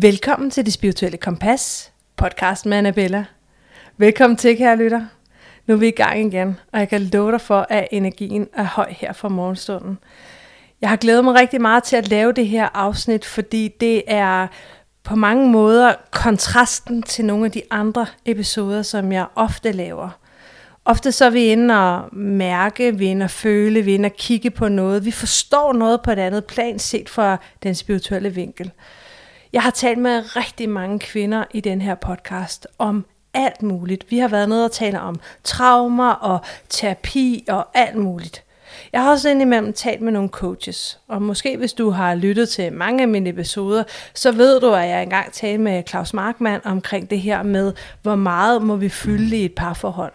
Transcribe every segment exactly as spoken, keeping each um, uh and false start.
Velkommen til Det Spirituelle Kompas, podcast med Annabella. Velkommen til, kære lytter. Nu er vi i gang igen, og jeg kan love dig for, at energien er høj her fra morgenstunden. Jeg har glædet mig rigtig meget til at lave det her afsnit, fordi det er på mange måder kontrasten til nogle af de andre episoder, som jeg ofte laver. Ofte så er vi inde og mærke, vi er inde og føle, vi er inde og kigge på noget. Vi forstår noget på et andet plan, set fra den spirituelle vinkel. Jeg har talt med rigtig mange kvinder i den her podcast om alt muligt. Vi har været nede og tale om traumer og terapi og alt muligt. Jeg har også indimellem talt med nogle coaches, og måske hvis du har lyttet til mange af mine episoder, så ved du, at jeg engang talte med Klaus Markmann omkring det her med, hvor meget må vi fylde i et parforhold.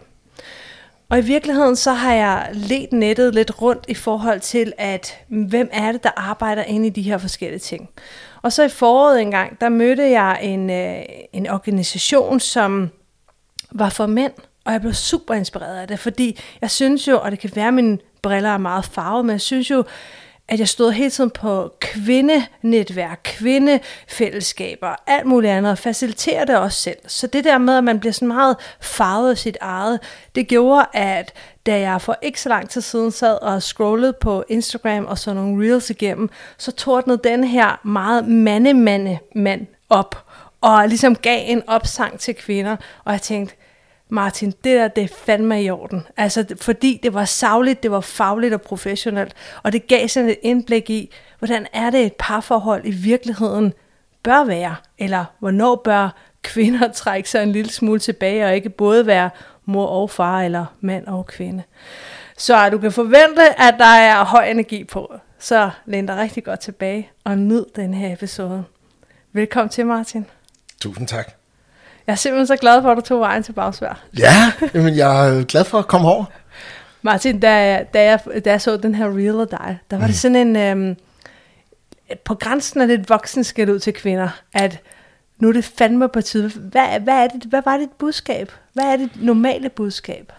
Og i virkeligheden så har jeg ledt nettet lidt rundt i forhold til, at hvem er det, der arbejder inde i de her forskellige ting. Og så i foråret engang, der mødte jeg en, øh, en organisation, som var for mænd, og jeg blev super inspireret af det, fordi jeg synes jo, og det kan være, at mine briller er meget farvet, men jeg synes jo, at jeg stod hele tiden på kvindenetværk, kvindefællesskaber, alt muligt andet, og faciliterer det også selv. Så det der med, at man bliver sådan meget farvet af sit eget, det gjorde, at da jeg for ikke så lang tid siden sad og scrollede på Instagram og så nogle reels igennem, så tordnede den her meget mande-mande-mand op, og ligesom gav en opsang til kvinder, og jeg tænkte, Martin, det der, det er fandme i orden. Altså, fordi det var sagligt, det var fagligt og professionelt, og det gav sådan et indblik i, hvordan er det et parforhold i virkeligheden bør være, eller hvornår bør kvinder trække sig en lille smule tilbage, og ikke både være mor og far, eller mand og kvinde. Så du kan forvente, at der er høj energi på, så læn dig rigtig godt tilbage, og nyd den her episode. Velkommen til, Martin. Tusind tak. Jeg er simpelthen så glad for, at du tog vejen til Bagsvær. Ja, men jeg er glad for at komme over. Martin, da, da, jeg, da jeg så den her reel af dig, der var mm. det sådan en, øhm, på grænsen af lidt voksenskæld ud til kvinder, at nu er det fandme på tide. Hvad, hvad, er det, hvad var dit budskab? Hvad er dit normale budskab?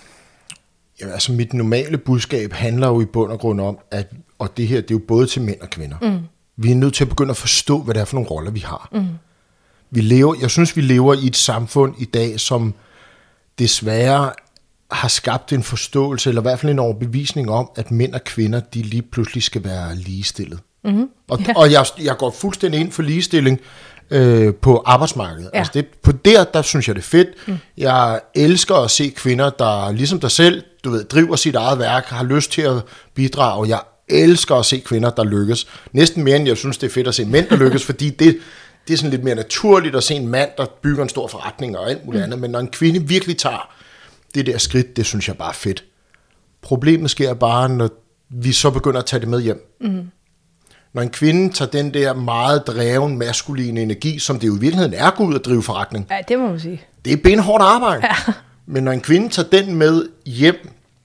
Jamen, altså mit normale budskab handler jo i bund og grund om, at, og det her, det er jo både til mænd og kvinder. Mm. Vi er nødt til at begynde at forstå, hvad det er for nogle roller, vi har. Mm. Vi lever, jeg synes, vi lever i et samfund i dag, som desværre har skabt en forståelse, eller i hvert fald en overbevisning om, at mænd og kvinder, de lige pludselig skal være ligestillet. Mm-hmm. Og, ja. og jeg, jeg går fuldstændig ind for ligestilling øh, på arbejdsmarkedet. Ja. Altså det, på der, der synes jeg, det er fedt. Mm. Jeg elsker at se kvinder, der ligesom dig selv, du ved, driver sit eget værk, har lyst til at bidrage. Jeg elsker at se kvinder, der lykkes. Næsten mere, end jeg synes, det er fedt at se mænd, der lykkes, fordi det Det er sådan lidt mere naturligt at se en mand, der bygger en stor forretning og alt muligt mm. andet. Men når en kvinde virkelig tager det der skridt, det synes jeg bare er fedt. Problemet sker bare, når vi så begynder at tage det med hjem. Mm. Når en kvinde tager den der meget dreven, maskuline energi, som det jo i virkeligheden er at gå ud og drive forretning. Ja, det må man sige. Det er benhårdt arbejde. Ja. Men når en kvinde tager den med hjem,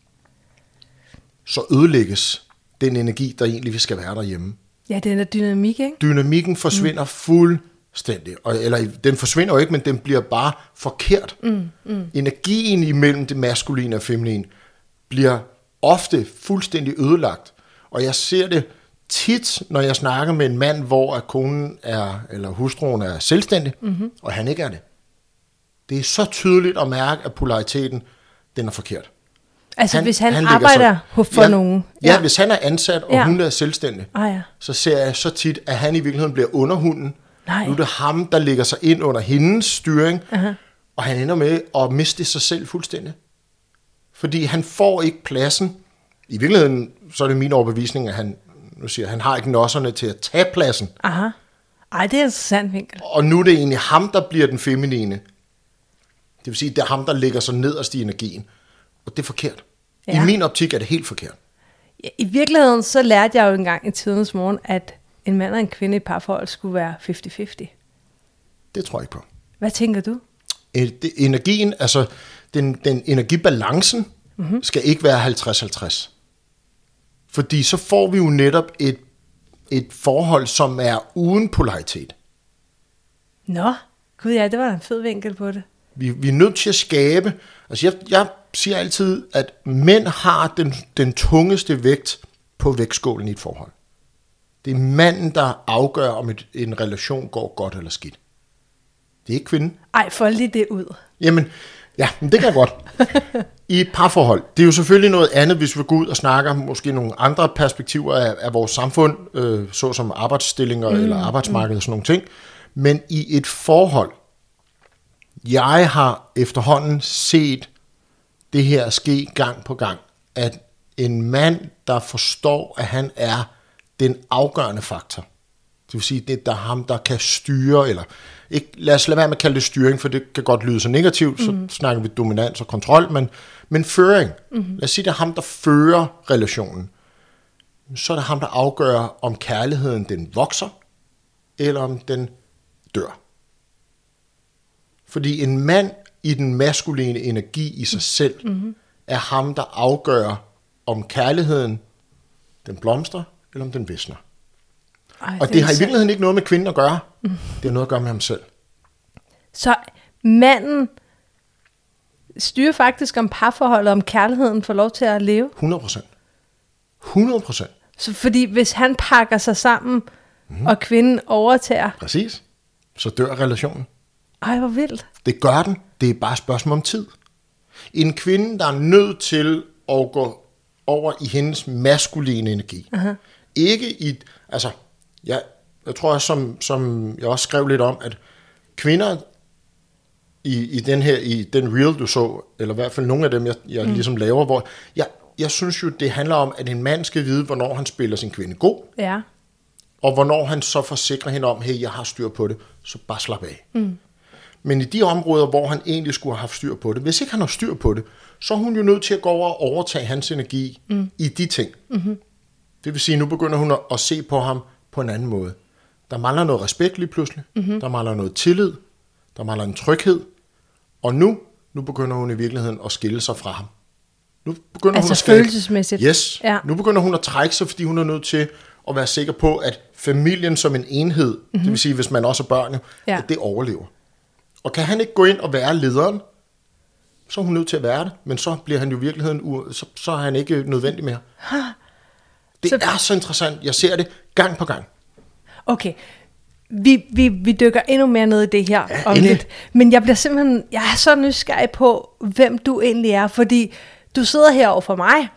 så ødelægges den energi, der egentlig skal være derhjemme. Ja, den er dynamik, ikke? Dynamikken forsvinder mm. fuldstændig. Og, eller den forsvinder jo ikke, men den bliver bare forkert. Mm. Mm. Energien imellem det maskuline og feminine bliver ofte fuldstændig ødelagt. Og jeg ser det tit, når jeg snakker med en mand, hvor at konen er, eller hustruen er selvstændig, mm-hmm. og han ikke er det. Det er så tydeligt at mærke, at polariteten, den er forkert. Altså han, hvis han, han arbejder så, for ja, nogen. Ja. ja, hvis han er ansat, og ja. hun er selvstændig, ah, ja. så ser jeg så tit, at han i virkeligheden bliver underhunden. Nej. Nu er det ham, der lægger sig ind under hendes styring, uh-huh. og han ender med at miste sig selv fuldstændig. Fordi han får ikke pladsen. I virkeligheden, så er det min overbevisning, at han, nu siger, han har ikke nosserne til at tage pladsen. Aha. Ej, det er en interessant vinkel. Og nu er det egentlig ham, der bliver den feminine. Det vil sige, det er ham, der lægger sig nederst i energien. Og det er forkert. Ja. I min optik er det helt forkert. Ja, i virkeligheden så lærte jeg jo engang i tidens morgen, at en mand og en kvinde i parforhold skulle være halvtreds halvtreds. Det tror jeg ikke på. Hvad tænker du? Energien, altså den, den energibalancen mm-hmm. skal ikke være halvtreds halvtreds. Fordi så får vi jo netop et, et forhold, som er uden polaritet. Nå, gud ja, det var en fed vinkel på det. Vi, vi er nødt til at skabe, altså jeg, jeg siger altid, at mænd har den, den tungeste vægt på vægtskålen i et forhold. Det er manden, der afgør, om et, en relation går godt eller skidt. Det er ikke kvinden. Ej, fold lige det ud. Jamen, ja, men det kan jeg godt. I et parforhold, det er jo selvfølgelig noget andet, hvis vi går ud og snakker måske nogle andre perspektiver af, af vores samfund, øh, såsom arbejdsstillinger mm, eller arbejdsmarked mm. og sådan nogle ting. Men i et forhold, jeg har efterhånden set det her ske gang på gang, at en mand, der forstår, at han er den afgørende faktor, det vil sige, det er ham, der kan styre, eller ikke, lad os lade være med at kalde det styring, for det kan godt lyde så negativt, så mm. snakker vi dominans og kontrol, men, men føring. Mm. Lad os sige, det er ham, der fører relationen. Så er det ham, der afgør, om kærligheden den vokser, eller om den dør. Fordi en mand i den maskuline energi i sig selv, mm. er ham, der afgør, om kærligheden den blomstrer, eller om den visner. Ej, og det, det har i virkeligheden ikke noget med kvinden at gøre. Mm. Det har noget at gøre med ham selv. Så manden styrer faktisk om parforholdet, om kærligheden får lov til at leve? hundrede procent. hundrede procent. Så fordi hvis han pakker sig sammen, mm. og kvinden overtager... Præcis. Så dør relationen. Ej, hvor vildt. Det gør den. Det er bare et spørgsmål om tid. En kvinde, der er nødt til at gå over i hendes maskuline energi. Uh-huh. Ikke i... Altså... Jeg, jeg tror også, som, som jeg også skrev lidt om, at kvinder i, i den her, i den reel, du så, eller i hvert fald nogle af dem, jeg, jeg mm. ligesom laver, hvor jeg, jeg synes jo, det handler om, at en mand skal vide, hvornår han spiller sin kvinde god, ja. Og hvornår han så forsikrer hende om, hey, jeg har styr på det, så bare slap af. Mm. Men i de områder, hvor han egentlig skulle have haft styr på det, hvis ikke han har styr på det, så er hun jo nødt til at gå over og overtage hans energi mm. i de ting. Mm-hmm. Det vil sige, nu begynder hun at, at se på ham på en anden måde. Der mangler noget respekt lige pludselig. Mm-hmm. Der mangler noget tillid. Der mangler en tryghed. Og nu, nu begynder hun i virkeligheden at skille sig fra ham. Nu begynder altså hun at følelsesmæssigt. Yes. Ja. Nu begynder hun at trække sig, fordi hun er nødt til at være sikker på, at familien som en enhed, mm-hmm. det vil sige, hvis man også er børn, ja. At det overlever. Og kan han ikke gå ind og være lederen, så er hun nødt til at være det. Men så bliver han jo i virkeligheden, u- så, så er han ikke nødvendig mere. Ha. Det så... er så interessant. Jeg ser det gang på gang. Okay, vi, vi, vi dykker endnu mere ned i det her ja, om lidt. Men jeg bliver simpelthen, jeg er så nysgerrig på, hvem du egentlig er. Fordi du sidder her over for mig,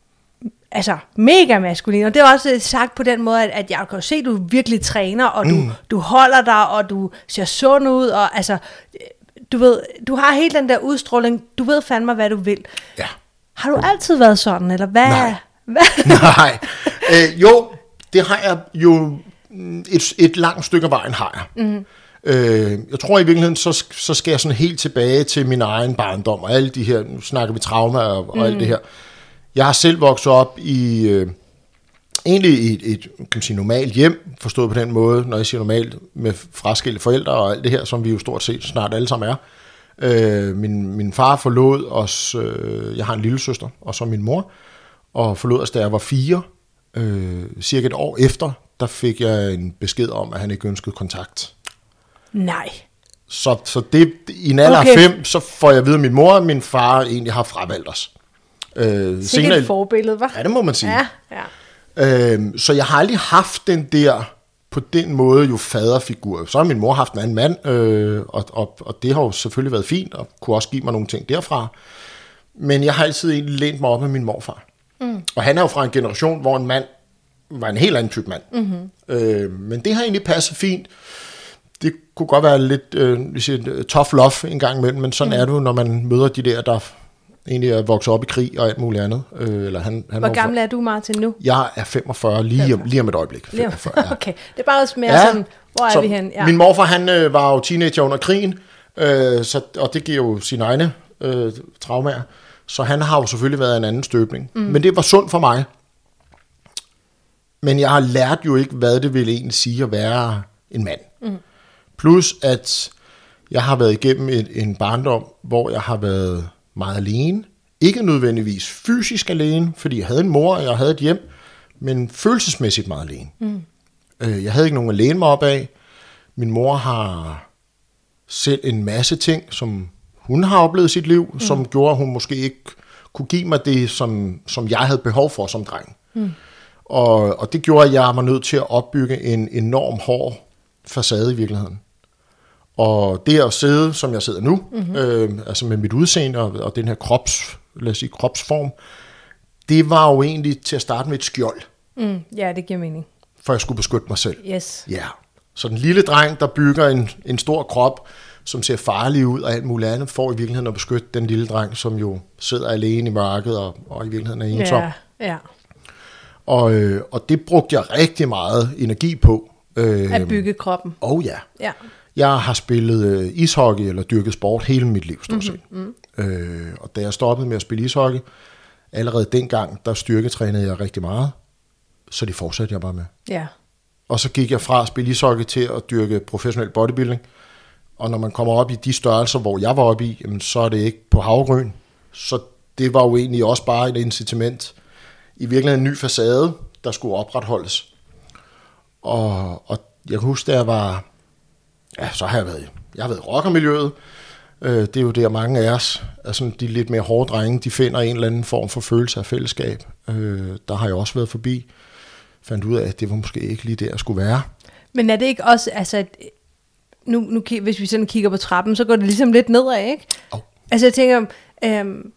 altså mega maskulin. Og det er også sagt på den måde, at, at jeg kan se, at du virkelig træner, og du, mm. du holder dig, og du ser sund ud. Og altså, du ved, du har helt den der udstråling. Du ved fandme, hvad du vil. Ja. Har du altid været sådan, eller hvad? Nej. hvad? Nej. Øh, jo, det har jeg jo... Et, et langt stykke af vejen har jeg. Mm. Øh, jeg tror i virkeligheden, så, så skal jeg sådan helt tilbage til min egen barndom, og alle de her, nu snakker vi trauma og, og mm. alt det her. Jeg har selv vokset op i, øh, egentlig i et, et kan man sige, normalt hjem, forstået på den måde, når jeg siger normalt, med fraskilte forældre og alt det her, som vi jo stort set snart alle sammen er. Øh, min, min far forlod os, øh, jeg har en lille søster, og så min mor, og forlod os, da jeg var fire, øh, cirka et år efter, der fik jeg en besked om, at han ikke ønskede kontakt. Nej. Så, så det, i en alder af okay. fem, så får jeg at vide, at min mor og min far egentlig har fravalgt os. Øh, Sikke senere, et forbillede, hva'? Ja, det må man sige. Ja, ja. Øh, så jeg har aldrig haft den der, på den måde jo faderfigur. Så har min mor haft en anden mand, øh, og, og, og det har jo selvfølgelig været fint, og kunne også give mig nogle ting derfra. Men jeg har altid egentlig lænt mig op af min morfar. Mm. Og han er jo fra en generation, hvor en mand var en helt anden type mand. Mm-hmm. Øh, men det har egentlig passet fint. Det kunne godt være lidt øh, vi siger, tough love en gang imellem, men sådan mm. er det jo, når man møder de der, der egentlig er vokset op i krig og alt muligt andet. Øh, eller han, han Hvor gammel er du, Martin, nu? Jeg er femogfyrre, lige, femogfyrre. Om, lige om et øjeblik. femogfyrre, ja. Okay, det er bare også mere ja, sådan, hvor er vi hen? Ja. Min morfar, han øh, var jo teenager under krigen, øh, så, og det giver jo sine egne øh, traumer. Så han har jo selvfølgelig været en anden støbning. Mm. Men det var sundt for mig. Men jeg har lært jo ikke, hvad det ville egentlig sige at være en mand. Mm. Plus, at jeg har været igennem et, en barndom, hvor jeg har været meget alene. Ikke nødvendigvis fysisk alene, fordi jeg havde en mor, og jeg havde et hjem, men følelsesmæssigt meget alene. Mm. Jeg havde ikke nogen at læne mig op af. Min mor har selv en masse ting, som hun har oplevet i sit liv, mm. som gjorde, at hun måske ikke kunne give mig det, som, som jeg havde behov for som dreng. Mm. Og, og det gjorde, at jeg var nødt til at opbygge en enorm hård facade i virkeligheden. Og det at sidde, som jeg sidder nu, mm-hmm. øh, altså med mit udseende og, og den her krops, lad os sige, kropsform, det var jo egentlig til at starte med et skjold. Mm, ja, det giver mening. For jeg skulle beskytte mig selv. Yes. Ja. Så den lille dreng, der bygger en, en stor krop, som ser farlig ud og alt muligt andet, får i virkeligheden at beskytte den lille dreng, som jo sidder alene i mørket og, og i virkeligheden er ensom. Ja, ja. Og, øh, og det brugte jeg rigtig meget energi på. Øh, At bygge kroppen. Og ja. Ja. Jeg har spillet øh, ishockey eller dyrket sport hele mit liv, stort set. Mm-hmm. Øh, og da jeg stoppede med at spille ishockey, allerede dengang, der styrketrænede jeg rigtig meget. Så det fortsatte jeg bare med. Ja. Og så gik jeg fra at spille ishockey til at dyrke professionel bodybuilding. Og når man kommer op i de størrelser, hvor jeg var oppe i, jamen, så er det ikke på havgryn. Så det var jo egentlig også bare et incitament. I virkeligheden en ny facade, der skulle opretholdes. Og, og jeg kan huske, da jeg var... Ja, så har jeg været... Jeg har været i rockermiljøet. Det er jo der mange af os, altså de lidt mere hårde drenge, de finder en eller anden form for følelse af fællesskab. Der har jeg også været forbi. Fandt ud af, at det var måske ikke lige det, jeg skulle være. Men er det ikke også... altså Nu, nu, hvis vi sådan kigger på trappen, så går det ligesom lidt nedad, ikke? Oh. Altså jeg tænker, øhm,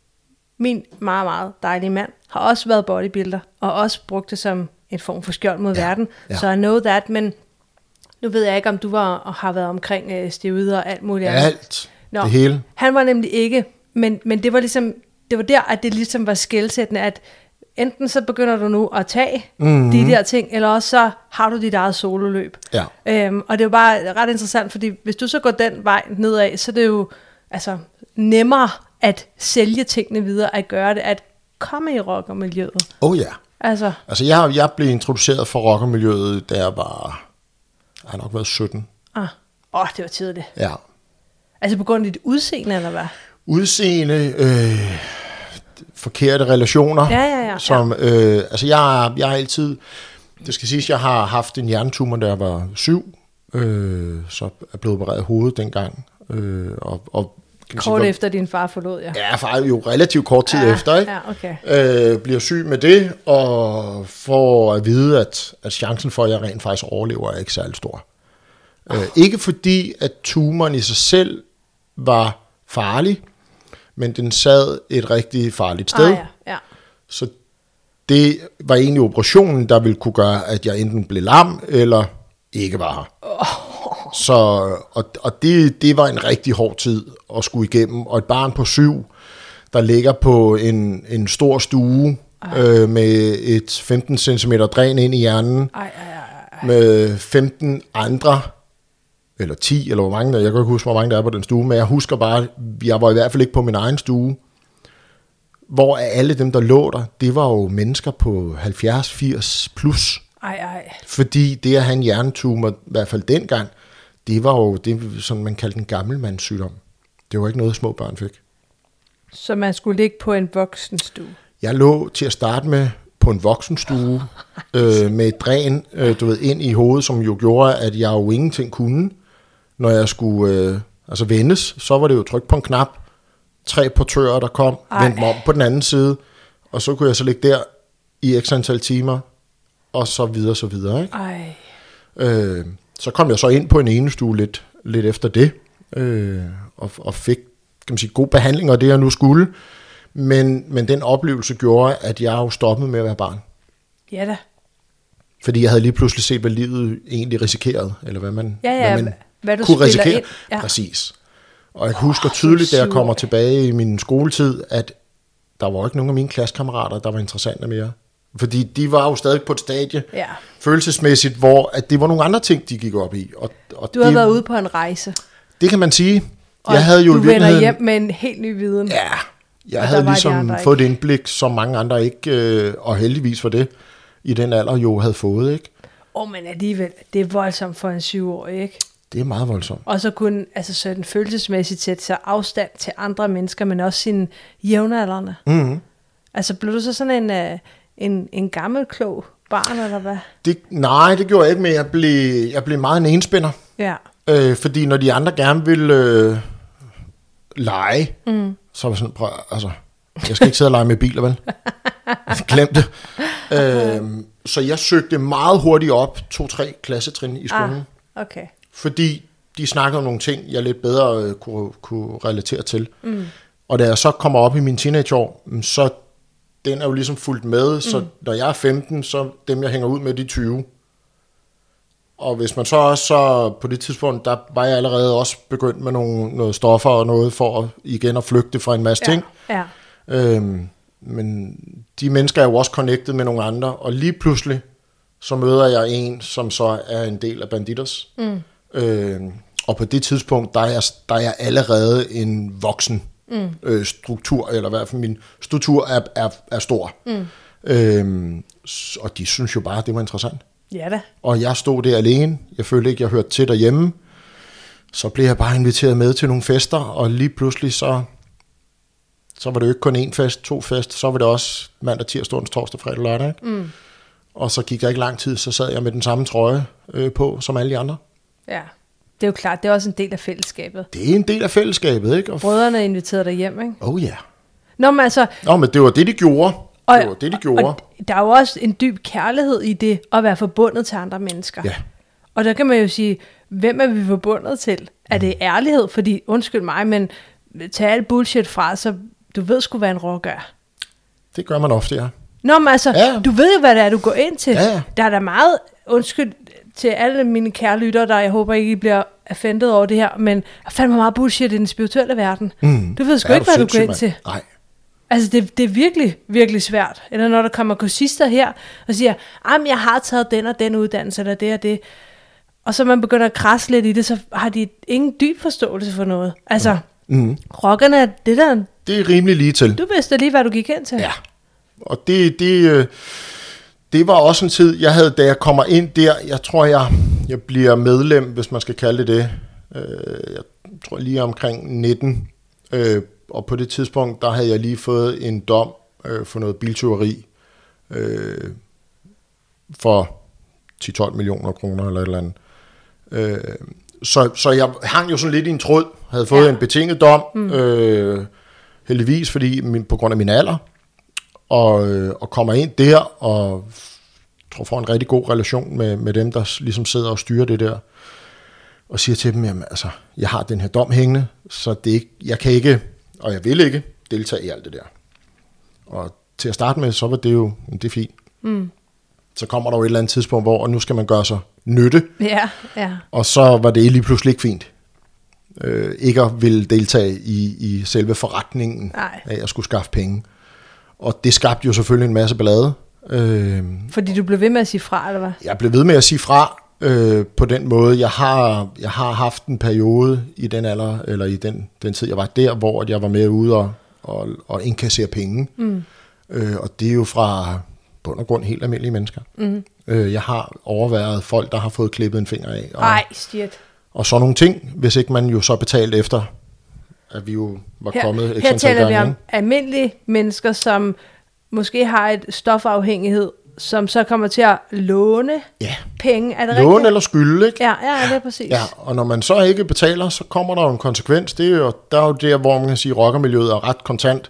min meget, meget dejlige mand har også været bodybuilder, og også brugt det som en form for skjold mod ja, verden. Ja. Så I know that, men nu ved jeg ikke, om du var og har været omkring øh, steroider og alt muligt andet. Alt, Nå, det hele. Han var nemlig ikke, men, men det var ligesom, det var der, at det ligesom var skelsættende, at enten så begynder du nu at tage mm-hmm. de der ting, eller også så har du dit eget sololøb. Ja. Øhm, og det er jo bare ret interessant, fordi hvis du så går den vej nedad, så er det jo altså nemmere at sælge tingene videre, at gøre det, at komme i rockermiljøet. Oh ja. Altså, altså jeg, jeg blev introduceret for rockermiljøet, da jeg var, jeg har nok været sytten. Ah. Åh, det var tidligt. Ja. Altså på grund af dit udseende, eller hvad? Udseende... Øh forkerte relationer. Ja, ja, ja. Som, øh, altså jeg, jeg har altid, det skal siges, jeg har haft en hjernetumor, da jeg var syv, øh, så er blevet opereret i hovedet dengang. Øh, og, og, kort sige, efter din far forlod, ja. Ja, far jo relativt kort tid ja, efter, ikke? Ja, okay. Øh, bliver syg med det, og får at vide, at, at chancen for, at jeg rent faktisk overlever, er ikke særlig stor. Oh. Øh, ikke fordi, at tumoren i sig selv var farlig, men den sad et rigtig farligt sted. Ah, ja, ja. Så det var egentlig operationen, der ville kunne gøre, at jeg enten blev lam, eller ikke var her. Oh. Så, og og det, det var en rigtig hård tid at skulle igennem. Og et barn på syv, der ligger på en, en stor stue, øh, med et femten centimeter dræn ind i hjernen, ej, ej, ej. med femten andre, eller ti, eller hvor mange der, jeg kan ikke huske, hvor mange der er på den stue, men jeg husker bare, jeg var i hvert fald ikke på min egen stue, hvor alle dem, der lå der, det var jo mennesker på halvfjerds firs plus. Ej, ej. Fordi det at have en hjernetumor, i hvert fald dengang, det var jo det, som man kaldte en gammelmandssygdom. Det var ikke noget, små børn fik. Så man skulle ligge på en voksenstue? Jeg lå til at starte med på en voksenstue, øh, med et dræn, øh, du ved, ind i hovedet, som jo gjorde, at jeg jo ingenting kunne. Når jeg skulle øh, altså vendes, så var det jo tryk på en knap. Tre portører, der kom, vendte mig om på den anden side, og så kunne jeg så ligge der i x antal timer, og så videre, så videre. Ikke? Ej. Øh, så kom jeg så ind på en enestue lidt, lidt efter det, øh, og, og fik, kan man sige, god behandling af det, jeg nu skulle. Men, men den oplevelse gjorde, at jeg jo stoppede med at være barn. Ja da. Fordi jeg havde lige pludselig set, hvad livet egentlig risikerede, eller hvad man, ja, ja, hvad man hvad du kunne risikere. Ind. Ja. Præcis. Og jeg husker tydeligt, da jeg kommer tilbage i min skoletid, at der var ikke nogen af mine klassekammerater, der var interessante mere. Fordi de var jo stadig på et stadie, ja. følelsesmæssigt, hvor at det var nogle andre ting, de gik op i. Og, og du har det, været ude på en rejse. Det kan man sige. Og jeg havde jo du vender hjem med en helt ny viden. Ja, jeg havde ligesom fået et indblik, som mange andre ikke, øh, og heldigvis for det, i den alder jo havde fået, ikke? Åh, oh, men alligevel, det er voldsomt for en syvårig, ikke? Det er meget voldsomt. Og så kunne altså sådan følelsesmæssigt sætte sig afstand til andre mennesker, men også sine jævnaldrende. Mm-hmm. Altså blev du så sådan en, en, en gammel klog barn, eller hvad? Det, nej, det gjorde jeg ikke, men jeg blev, jeg blev meget en enspænder. Ja. Øh, fordi når de andre gerne ville øh, lege, mm. så var sådan, prøv, altså, jeg skal ikke sidde og lege med biler, vel? Glem det. øhm, så jeg søgte meget hurtigt op, to-tre klassetrin i skolen. Ah, okay. Fordi de snakkede om nogle ting, jeg lidt bedre øh, kunne, kunne relatere til. Mm. Og da jeg så kommer op i mine teenageår, så den er jo ligesom fulgt med, så mm. når jeg er femten, så dem jeg hænger ud med, de tyve. Og hvis man så også, så på det tidspunkt, der var jeg allerede også begyndt med nogle, noget stoffer og noget for at, igen at flygte fra en masse ja. ting. Ja. Øhm, men de mennesker er jo også connected med nogle andre, og lige pludselig, så møder jeg en, som så er en del af Bandidos. Mm. Øhm, og på det tidspunkt, der er jeg, der er jeg allerede en voksen mm. øh, struktur, eller i hvert fald min struktur er, er, er stor. Mm. Øhm, og de synes jo bare, at det var interessant. Ja da. Og jeg stod der alene. Jeg følte ikke, jeg hørte til derhjemme. Så blev jeg bare inviteret med til nogle fester, og lige pludselig så, så var det jo ikke kun én fest, to fest, så var det også mandag, tirsdag, onsdag, torsdag, fredag, lørdag. Ikke? Mm. Og så gik der ikke lang tid, så sad jeg med den samme trøje øh, på, som alle de andre. Ja, det er jo klart, det er også en del af fællesskabet. Det er en del af fællesskabet, ikke? Og brødrene inviterede dig hjem, ikke? Oh ja. Yeah. Nå, men altså... Nå, men det var det, de gjorde. Og, det var det, de gjorde. Og der er jo også en dyb kærlighed i det, at være forbundet til andre mennesker. Ja. Og der kan man jo sige, hvem er vi forbundet til? Er det ærlighed? Fordi, undskyld mig, men tag alt bullshit fra, så du ved sgu, hvad en rå gør. Det gør man ofte, ja. Nå, men altså, ja. du ved jo, hvad det er, du går ind til. Ja, ja. Der er da meget, undskyld til alle mine kære lyttere, der jeg håber ikke, I bliver offended over det her, men der fandme meget bullshit i den spirituelle verden. Mm. Du ved sgu ja, ikke, hvad du går ind man. til. Nej. Altså, det, det er virkelig, virkelig svært. Eller når der kommer kursister her og siger, jamen, jeg har taget den og den uddannelse, eller det og det. Og så man begynder at krasse lidt i det, så har de ingen dyb forståelse for noget. Altså, mm. rockerne, det der... Det er rimelig lige til. Du vidste lige, hvad du gik ind til. Ja, og det, det, det var også en tid, jeg havde, da jeg kommer ind der, jeg tror, jeg, jeg bliver medlem, hvis man skal kalde det det. Jeg tror lige omkring nitten, og på det tidspunkt, der havde jeg lige fået en dom for noget biltyveri for ti til tolv millioner kroner eller et eller andet. Så, så jeg hang jo sådan lidt i en tråd, havde fået ja. en betinget dom, mm. øh, heldigvis, fordi min, på grund af min alder, og, øh, og kommer ind der, og tror får en rigtig god relation med, med dem, der ligesom sidder og styrer det der, og siger til dem, jamen altså, jeg har den her dom hængende, så det ikke, jeg kan ikke, og jeg vil ikke deltage i alt det der. Og til at starte med, så var det jo, det er fint. Mm. Så kommer der jo et eller andet tidspunkt, hvor nu skal man gøre sig nytte. Ja, ja. Og så var det lige pludselig ikke fint. Øh, ikke at ville deltage i, i selve forretningen Nej. af at skulle skaffe penge. Og det skabte jo selvfølgelig en masse ballade. Øh, Fordi du blev ved med at sige fra, eller hvad? Jeg blev ved med at sige fra øh, på den måde. Jeg har, jeg har haft en periode i den alder, eller i den, den tid, jeg var der, hvor jeg var med ude og, og, og indkassere penge. Mm. Øh, og det er jo fra bund og grund helt almindelige mennesker. Mm. Øh, jeg har overværet folk, der har fået klippet en finger af. Og, Ej, shit. Og sådan nogle ting, hvis ikke man jo så betalt efter, at vi jo var her, kommet her taler vi om almindelige mennesker, som måske har et stofafhængighed, som så kommer til at låne ja. penge. Er det låne rigtigt? Eller skylde, ikke? Ja, ja, det er præcis. Ja, og når man så ikke betaler, så kommer der jo en konsekvens. Det er jo, der er jo der, hvor man kan sige, at rockermiljøet er ret kontant.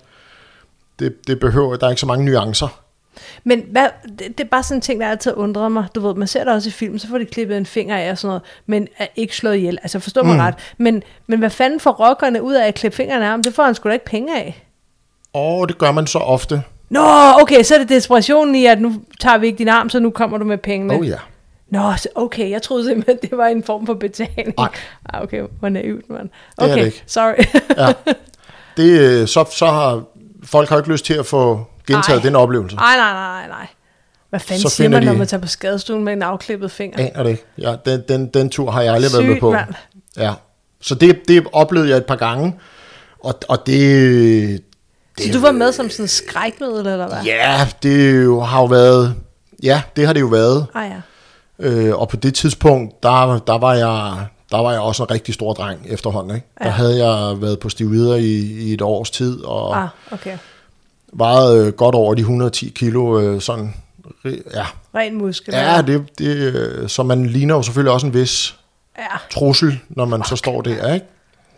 Det, det behøver, der er ikke så mange nuancer. Men hvad, det, det er bare sådan en ting, der altid undrer mig. Du ved, man ser det også i film, så får de klippet en finger af og sådan noget, men er ikke slået ihjel. Altså forstår mig mm. ret. Men, men hvad fanden får rockerne ud af at klippe fingrene af? Det får han sgu da ikke penge af. Åh, det gør man så ofte. Nå, okay, så er det desperationen i, at nu tager vi ikke din arm, så nu kommer du med pengene. Oh ja. Nå, okay, jeg troede simpelthen, det var en form for betaling. Nej. Ah, okay, hvor naivt, mand. Okay, det er det ikke. Sorry. ja. Det, så, så har folk har ikke lyst til at få gentaget Ej. den oplevelse. Nej, nej, nej, nej. Hvad fanden så siger man, de... når man tager på skadestuen med en afklippet finger? Aner det ikke. Ja, den, den, den tur har jeg aldrig Sygt, været med på. Mand. Ja. Så det, det oplevede jeg et par gange, og, og det... Så det, du var med som sådan en skrækmiddel, eller hvad? Ja, det jo, har jo været... Ja, det har det jo været. Ah, ja. øh, og på det tidspunkt, der, der, var jeg, der var jeg også en rigtig stor dreng efterhånden. Ikke? Ja. Der havde jeg været på steroider i, i et års tid, og ah, okay. vejet øh, godt over de et hundrede og ti kilo. Øh, sådan, ja. Ren muskel. Ja, det, det, så man ligner jo selvfølgelig også en vis ja. trussel, når man okay. så står der. Ikke?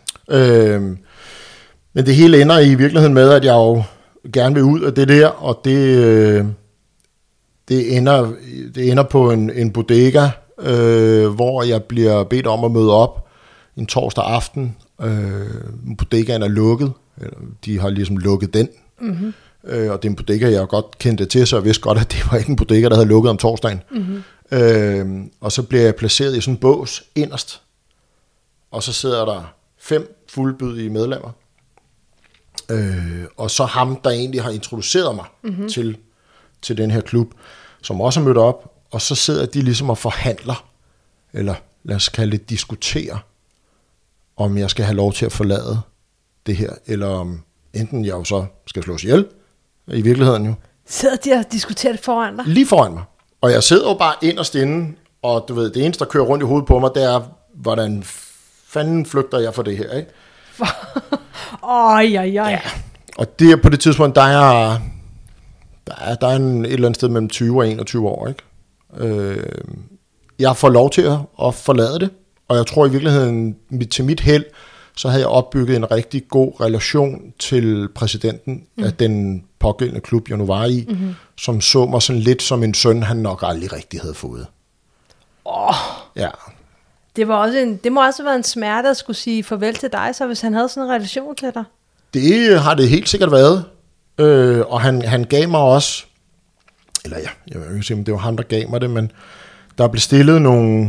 Øh, Men det hele ender i virkeligheden med, at jeg jo gerne vil ud af det der, og det, øh, det, ender, det ender på en, en bodega, øh, hvor jeg bliver bedt om at møde op en torsdag aften. Øh, bodegaen er lukket, eller de har ligesom lukket den. Mm-hmm. Øh, og det er en bodega, jeg godt kendte til, så jeg vidste godt, at det var ikke en bodega, der havde lukket om torsdagen. Mm-hmm. Øh, og så bliver jeg placeret i sådan en bås inderst, og så sidder der fem fuldbydige medlemmer. Øh, og så ham, der egentlig har introduceret mig mm-hmm. til, til den her klub, som også er mødt op, og så sidder de ligesom og forhandler, eller lad os kalde det diskutere, om jeg skal have lov til at forlade det her, eller om enten jeg jo så skal slås ihjel, i virkeligheden jo. Sidder de og diskuterer det foran dig? Lige foran mig. Og jeg sidder jo bare inderst inde, og du ved, det eneste, der kører rundt i hovedet på mig, det er, hvordan fanden flygter jeg for det her, ikke? Oj, oj, oj. Ja. Og det er på det tidspunkt, der er, der er, der er en, et eller andet sted mellem tyve og enogtyve år, ikke? Øh, jeg får lov til at, at forlade det, og jeg tror i virkeligheden, til mit held, så havde jeg opbygget en rigtig god relation til præsidenten mm. af den pågældende klub, jeg nu var i, mm-hmm. som så mig sådan lidt som en søn, han nok aldrig rigtig havde fået. Åh, oh, ja. det, var også en, det må også have været en smerte at skulle sige farvel til dig, så hvis han havde sådan en relation til dig. Det har det helt sikkert været, øh, og han, han gav mig også, eller ja, jeg vil ikke sige, om det var ham, der gav mig det, men der blev stillet nogle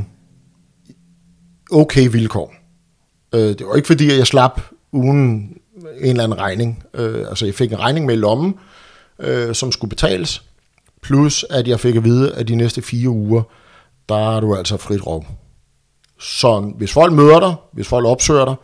okay vilkår. Det var ikke fordi, at jeg slap uden en eller anden regning. Altså jeg fik en regning med i lommen, som skulle betales. Plus at jeg fik at vide, at de næste fire uger, der er du altså frit rov. Så hvis folk møder dig, hvis folk opsøger dig,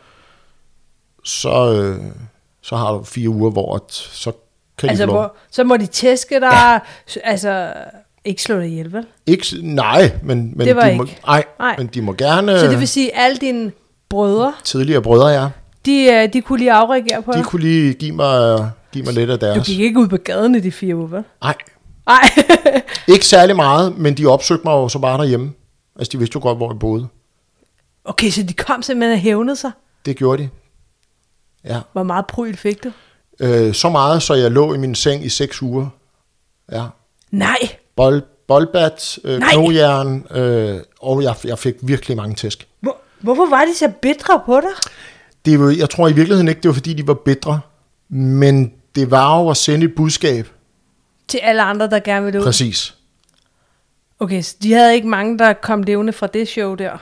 så, så har du fire uger, hvor så kan altså, de få lov. Hvor, så må de tæske dig, ja. Altså ikke slå dig ihjel, vel? Ikke, nej, men, men, det var de ikke. må, nej, nej. men de må gerne... Så det vil sige, at alle dine brødre, tidligere brødre, ja. De, de kunne lige afreagere på de det? De kunne lige give mig, give mig lidt af deres. Du gik ikke ud på gaden i de fire uger, vel? Nej. Nej. Ikke særlig meget, men de opsøgte mig jo så bare derhjemme. Altså, de vidste jo godt, hvor jeg boede. Okay, så de kom simpelthen og hævnede sig? Det gjorde de. Ja. Hvor meget pryl fik du? Øh, så meget, så jeg lå i min seng i seks uger. Ja. Nej. Bold, boldbat, øh, knogjern, øh, og jeg, jeg fik virkelig mange tæsk. Hvor, hvorfor var de så bitre på dig? Det var, jeg tror i virkeligheden ikke, det var fordi, de var bitre. Men det var jo at sende et budskab. Til alle andre, der gerne ville ud? Præcis. Okay, så de havde ikke mange, der kom levende fra det show der?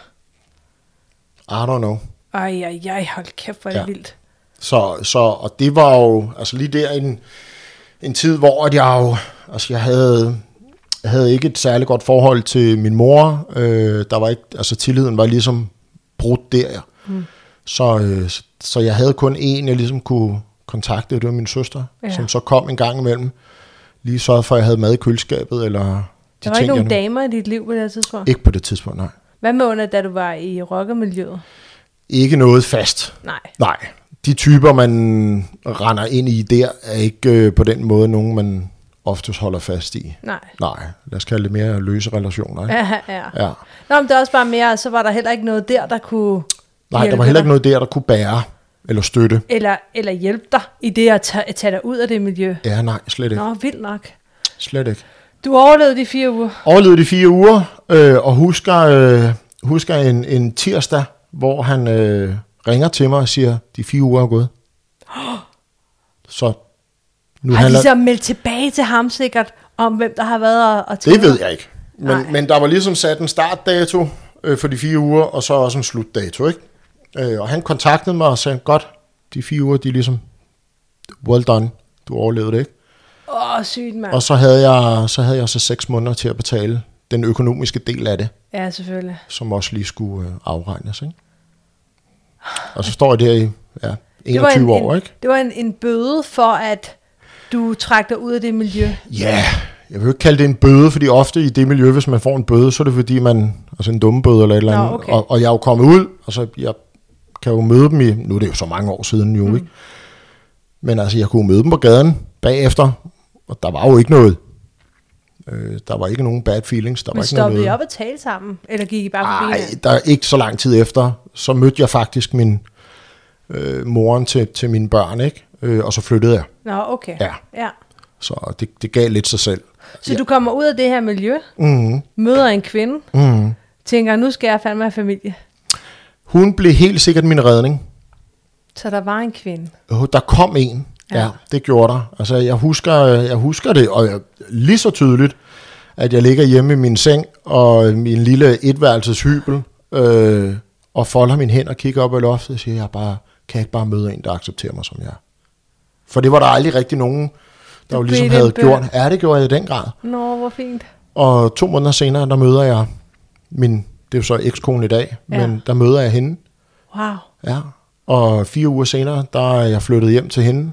I don't know. Ej, ej, ej, hold kæft, hvor er det ja. vildt. Så, så, og det var jo, altså lige der en, en tid, hvor jeg jo, altså jeg havde, jeg havde ikke et særligt godt forhold til min mor. Øh, der var ikke, altså tilliden var ligesom brudt der. Mm. Så, øh, så, så jeg havde kun en, jeg ligesom kunne kontakte, det var min søster, ja. som så kom en gang imellem. Lige så for, at jeg havde mad i køleskabet, eller de der var ting, ikke nogen nu... damer i dit liv på det tidspunkt? Ikke på det tidspunkt, nej. Hvad med under, da du var i rockermiljøet? Ikke noget fast. Nej. Nej. De typer, man render ind i der, er ikke øh, på den måde nogen, man oftest holder fast i. Nej. Nej, lad os kalde det mere løse relationer. Ikke? Ja, ja. ja. Nå, men det er også bare mere, så var der heller ikke noget der, der kunne Nej, der var heller ikke noget der, der kunne bære eller støtte. Eller, eller hjælpe dig i det at tage, at tage dig ud af det miljø. Ja, nej, slet ikke. Nå, vildt nok. Slet ikke. Du overlevede de fire uger? Overlevede de fire uger, øh, og husker, øh, husker en, en tirsdag, hvor han øh, ringer til mig og siger, de fire uger er gået. Oh. Så nu har handler... de så meldt tilbage til ham sikkert, om hvem der har været og, og det ved jeg ikke. Men, men der var ligesom sat en startdato øh, for de fire uger, og så også en slutdato, ikke? Øh, og han kontaktede mig og sagde, godt, de fire uger, de er ligesom, well done, du overlevede det, ikke? Åh, oh, sygt, mand. Og så havde, jeg, så havde jeg så seks måneder til at betale den økonomiske del af det. Ja, selvfølgelig. Som også lige skulle øh, afregnes, ikke? Og så står jeg der i ja, enogtyve en, år, en, ikke? Det var en, en bøde for, at du trak dig ud af det miljø. Ja, jeg vil ikke kalde det en bøde, fordi ofte i det miljø, hvis man får en bøde, så er det fordi man, altså en dumme bøde eller et eller andet. Nå, okay. og, og jeg er jo kommet ud, og så jeg kan jo møde dem i, nu er det jo så mange år siden jo, mm. ikke? Men altså, jeg kunne møde dem på gaden bagefter, og der var jo ikke noget. Øh, der var ikke nogen bad feelings. Der Men var ikke stoppede noget I op at tale sammen? Eller gik I bare forbi? Nej, der er ikke så lang tid efter, så mødte jeg faktisk min øh, moren til, til mine børn, ikke? Øh, og så flyttede jeg. Nå, okay. Ja. ja. Så det, det gav lidt sig selv. Så Ja. du kommer ud af det her miljø, Mm. møder en kvinde, Mm. tænker, nu skal jeg fandme have familie. Hun blev helt sikkert min redning. Så der var en kvinde. Øh, Der kom en. Ja. Ja. ja, det gjorde der. Altså, jeg husker, jeg husker det, og jeg, lige så tydeligt, at jeg ligger hjemme i min seng, og min lille etværelses hybel, øh, og folder mine hænder og kigger op i loftet, og siger, jeg bare, kan jeg ikke bare møde en, der accepterer mig, som jeg er? For det var der aldrig rigtig nogen, der jo ligesom blev havde den bøn. gjort. Ja, det gjorde jeg i den grad. Nå, hvor fint. Og to måneder senere, der møder jeg min, det er jo så ekskone i dag, Ja. men der møder jeg hende. Wow. Ja, og fire uger senere, der er jeg flyttet hjem til hende.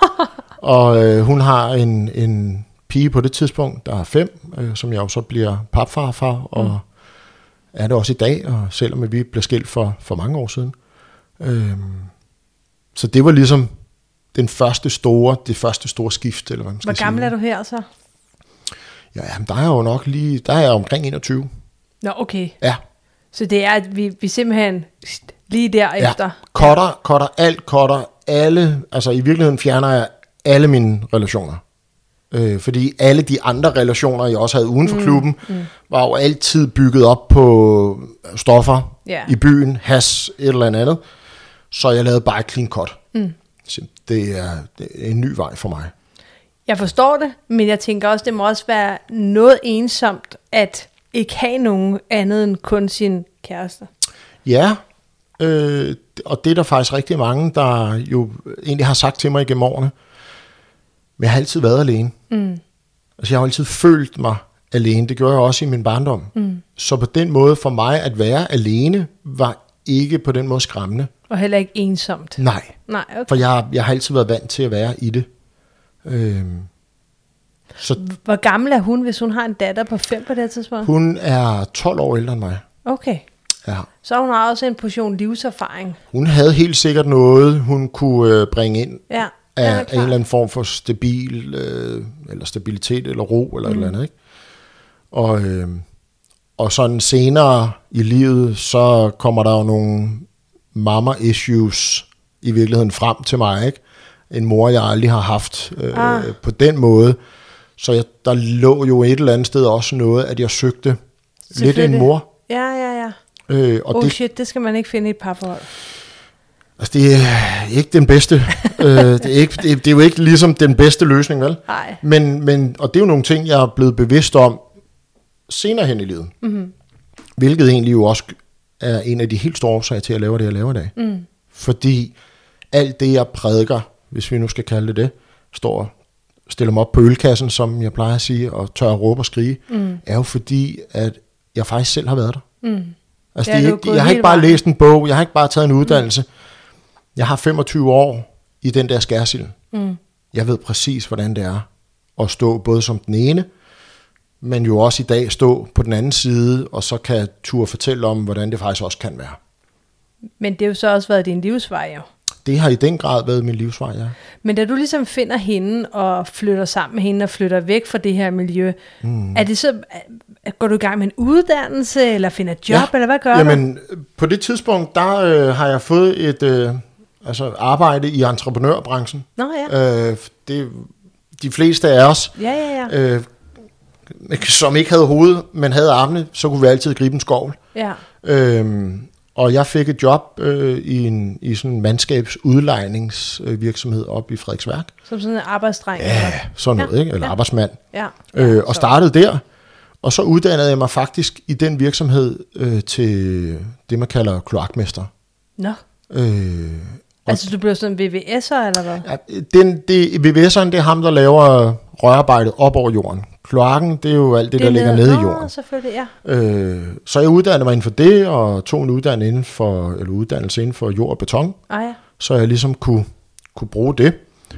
Og øh, hun har en, en pige på det tidspunkt, der er fem, øh, som jeg jo så bliver papfar for, og mm. er det også i dag, og selvom vi blev skilt for, for mange år siden. Øh, så det var ligesom den første store, det første store skift, eller hvad man skal Hvor sige. gammel er du her så? Ja, jamen, der er jo nok lige, der er jeg omkring enogtyve. Nå, okay. Ja, Så det er, at vi, vi simpelthen lige derefter. ja. Cutter, cutter, alt cutter, alle, altså i virkeligheden fjerner jeg alle mine relationer. Øh, fordi alle de andre relationer, jeg også havde uden for mm, klubben, mm. var jo altid bygget op på stoffer Ja. i byen, has, et eller andet. Så jeg lavede bare et clean cut. Mm. Så det er, det er en ny vej for mig. Jeg forstår det, men jeg tænker også, det må også være noget ensomt, at ikke have nogen andet end kun sin kæreste. Ja, øh, og det er der faktisk rigtig mange, der jo egentlig har sagt til mig igennem årene. Men jeg har altid været alene. Mm. Altså jeg har altid følt mig alene. Det gjorde jeg også i min barndom. Mm. Så på den måde for mig at være alene, var ikke på den måde skræmmende. Og heller ikke ensomt. Nej, Nej, okay. for jeg, jeg har altid været vant til at være i det. Øhm, så Hvor gammel er hun, hvis hun har en datter på fem på det her tidspunkt? hun er tolv år ældre end mig. Okay. Ja. Så hun har også en portion livserfaring. Hun havde helt sikkert noget, hun kunne øh, bringe ind Ja. af Ja, en klart. eller anden form for stabil, øh, eller stabilitet, eller ro, eller mm. et eller andet, ikke? Og, øh, og sådan senere i livet, så kommer der jo nogle mama-issues i virkeligheden frem til mig, ikke? En mor, jeg aldrig har haft øh, Ah. på den måde. Så jeg, der lå jo et eller andet sted også noget, at jeg søgte lidt en Selvfølgelig. mor. Ja, ja, ja. Øh, og Oh det, shit, det skal man ikke finde i et parforhold. altså, det er ikke den bedste. øh, det, er ikke, det, det er jo ikke ligesom den bedste løsning, vel? Nej. Men, men, og det er jo nogle ting, jeg er blevet bevidst om senere hen i livet. Mm-hmm. Hvilket egentlig jo også er en af de helt store årsager til, at jeg laver det, jeg laver i dag. Mm. Fordi alt det, jeg prædiker, hvis vi nu skal kalde det det, står stiller mig op på ølkassen, som jeg plejer at sige, og tør at råbe og skrige, mm. er jo fordi, at jeg faktisk selv har været der. Mm. Altså, Ja, det er du er ikke, gået jeg har hele ikke bare vejen. læst en bog, jeg har ikke bare taget en uddannelse. Mm. Jeg har femogtyve år i den der skærsild. Mm. Jeg ved præcis, hvordan det er at stå både som den ene, men jo også i dag stå på den anden side, og så kan turde fortælle om, hvordan det faktisk også kan være. Men det har jo så også været din livsvej, jo. Det har i den grad været min livsvej, ja. Men da du ligesom finder hende og flytter sammen med hende og flytter væk fra det her miljø, mm. er det så, går du i gang med en uddannelse, eller finder et job, Ja. eller hvad gør du? Jamen, på det tidspunkt, der øh, har jeg fået et øh, altså arbejde i entreprenørbranchen. Nå ja. Øh, det, de fleste af os, Ja, ja, ja. øh, som ikke havde hovedet, men havde armene, så kunne vi altid gribe en skovl. ja. Øhm, og jeg fik et job øh, i, en, i sådan en mandskabsudlejningsvirksomhed op i Frederiksværk. Som sådan en arbejdsdreng. Ja, eller? sådan noget, Ja, ikke? Eller ja. arbejdsmand. Ja. Øh, ja, og så- startede der. Og så uddannede jeg mig faktisk i den virksomhed øh, til det, man kalder kloakmester. Nå. Øh, Altså du blev sådan en V V S'er, eller hvad? ja, den, det, V V S'eren, det er ham, der laver rørarbejdet op over jorden. Kloakken, det er jo alt det, det der ligger nede i jorden. Nå, selvfølgelig, ja. Øh, så jeg uddannede mig inden for det, og tog en uddannelse inden for, eller uddannelse inden for jord og beton, Ah, ja. så jeg ligesom kunne, kunne bruge det.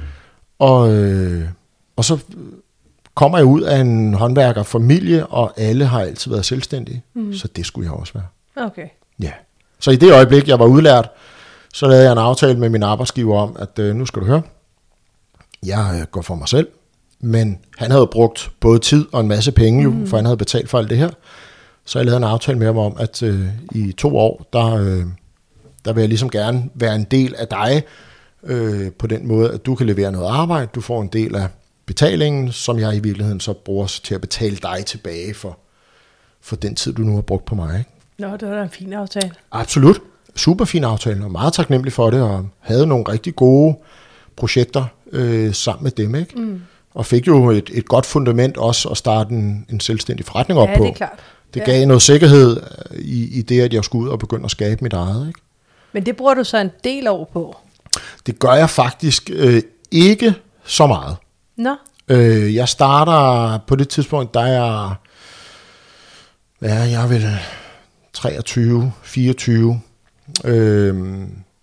Og, øh, og så kommer jeg ud af en håndværkerfamilie, og alle har altid været selvstændige, mm. så det skulle jeg også være. Okay. Ja. Så i det øjeblik, jeg var udlært, så lavede jeg en aftale med min arbejdsgiver om, at øh, nu skal du høre, jeg øh, går for mig selv, men han havde brugt både tid og en masse penge, jo, mm. for han havde betalt for alt det her. Så jeg lavede en aftale med ham om, at øh, i to år, der, øh, der vil jeg ligesom gerne være en del af dig, øh, på den måde, at du kan levere noget arbejde, du får en del af, betalingen, som jeg i virkeligheden så bruger til at betale dig tilbage for, for den tid, du nu har brugt på mig. Ikke? Nå, det var da en fin aftale. Absolut. Super fin aftale, og meget taknemmelig for det, og havde nogle rigtig gode projekter øh, sammen med dem. Ikke? Mm. Og fik jo et, et godt fundament også at starte en, en selvstændig forretning op ja, på. Det er klart. Det gav ja. noget sikkerhed i, i det, at jeg skulle ud og begynde at skabe mit eget. Ikke? Men det bruger du så en del år på? Det gør jeg faktisk øh, ikke så meget. Nå? Øh, jeg starter på det tidspunkt, der er jeg, hvad er jeg vel, treogtyve, fireogtyve. Øh,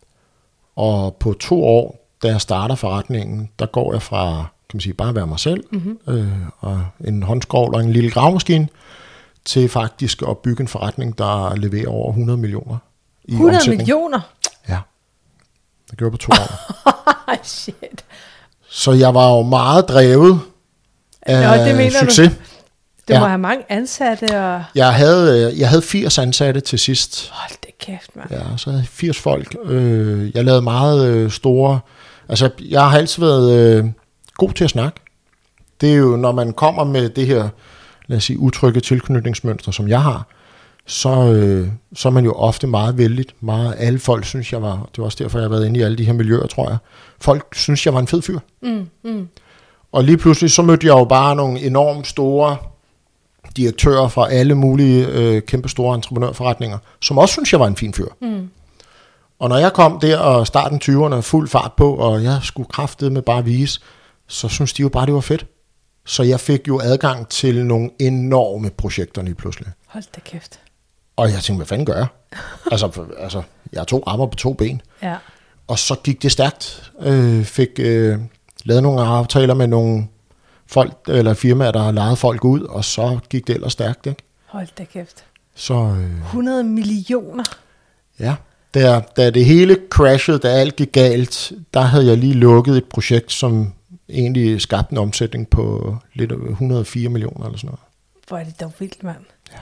og på to år, da jeg starter forretningen, der går jeg fra, kan man sige, bare at være mig selv, mm-hmm. øh, og en håndskrogl og en lille gravemaskine, til faktisk at bygge en forretning, der leverer over hundrede millioner i hundrede omsætning. millioner? Ja, det gjorde på to år. Shit. Så jeg var jo meget drevet af Nå, det mener succes. Du, du ja. må have mange ansatte. Og... Jeg, havde, jeg havde firs ansatte til sidst. Hold det kæft, mand. Ja, så havde jeg firs folk. Jeg lavede meget store... Altså, jeg har altid været god til at snakke. Det er jo, når man kommer med det her, lad os sige, utrygge tilknytningsmønster, som jeg har, så, øh, så er man jo ofte meget vældigt. Meget, alle folk synes, jeg var... Det var også derfor, jeg har været inde i alle de her miljøer, tror jeg. Folk synes, jeg var en fed fyr. Mm, mm. Og lige pludselig, så mødte jeg jo bare nogle enormt store direktører fra alle mulige øh, kæmpe store entreprenørforretninger, som også synes, jeg var en fin fyr. Mm. Og når jeg kom der og starten tyverne fuld fart på, og jeg skulle kraftedeme bare vise, så synes de jo bare, det var fedt. Så jeg fik jo adgang til nogle enorme projekter lige pludselig. Hold da kæft. Og jeg tænkte, hvad fanden gør jeg? altså, altså, jeg har to arme på to ben. Ja. Og så gik det stærkt. Øh, fik øh, lavet nogle aftaler med nogle folk, eller firmaer, der har lejet folk ud, og så gik det ellers stærkt. Ikke? Hold da kæft. Så, øh, hundrede millioner? Ja. Da, da det hele crashede, da alt gik galt, der havde jeg lige lukket et projekt, som egentlig skabte en omsætning på lidt over hundrede og fire millioner eller sådan noget. Hvor er det dog vildt, mand. Ja.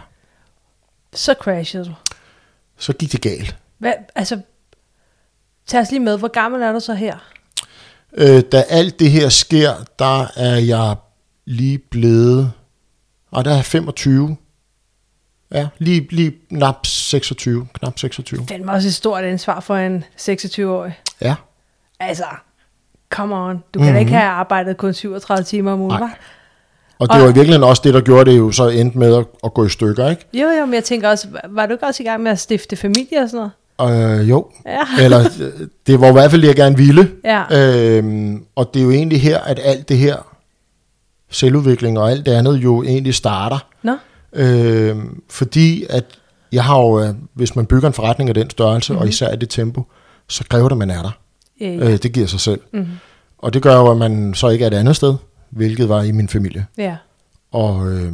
Så crashede du. Så gik det galt. Hvad, altså, tag os lige med, hvor gammel er du så her? Øh, da alt det her sker, der er jeg lige blevet, og der er femogtyve. Ja, lige, lige knap seksogtyve. Knap seksogtyve. Det er også et stort ansvar for en seksogtyve-årig. Ja. Altså, come on. Du kan mm-hmm. da ikke have arbejdet kun syvogtredive timer om ugen, hva'? Og det og, var i virkeligheden også det, der gjorde det jo så endte med at, at gå i stykker, ikke? Jo, jo, men jeg tænker også, var du ikke også i gang med at stifte familie og sådan noget? Øh, jo. Ja. Eller, det var i hvert fald det, jeg gerne ville. Ja. Øhm, og det er jo egentlig her, at alt det her selvudvikling og alt det andet jo egentlig starter. Nå. Øh, fordi at jeg har jo, hvis man bygger en forretning af den størrelse, mm-hmm. og især i det tempo, så kræver det, at man er der. Ja, ja. Øh, det giver sig selv. Mm-hmm. Og det gør jo, at man så ikke er et andet sted, hvilket var i min familie. Ja. Og, øh,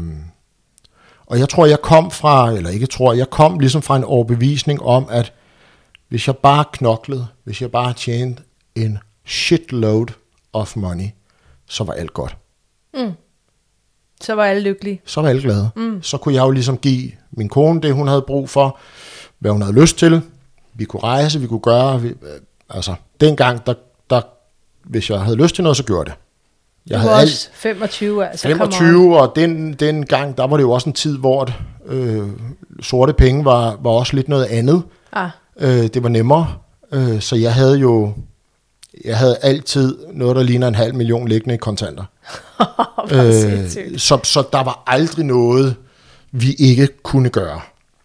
og jeg tror, jeg kom fra, eller ikke tror, jeg kom ligesom fra en overbevisning om, at hvis jeg bare knoklede, hvis jeg bare tjente en shitload of money, så var alt godt. Mm. Så var alle lykkelige. Så var alle glade. Mm. Så kunne jeg jo ligesom give min kone det, hun havde brug for, hvad hun havde lyst til. Vi kunne rejse, vi kunne gøre. Vi, altså, dengang, der, der, hvis jeg havde lyst til noget, så gjorde det. Jeg du havde var også femogtyve, altså. femogtyve, og den, den gang, der var det jo også en tid, hvor øh, sorte penge var, var også lidt noget andet. Ah. Øh, det var nemmere. Øh, så jeg havde jo jeg havde altid noget, der ligner en halv million liggende i kontanter. øh, så, så der var aldrig noget, vi ikke kunne gøre.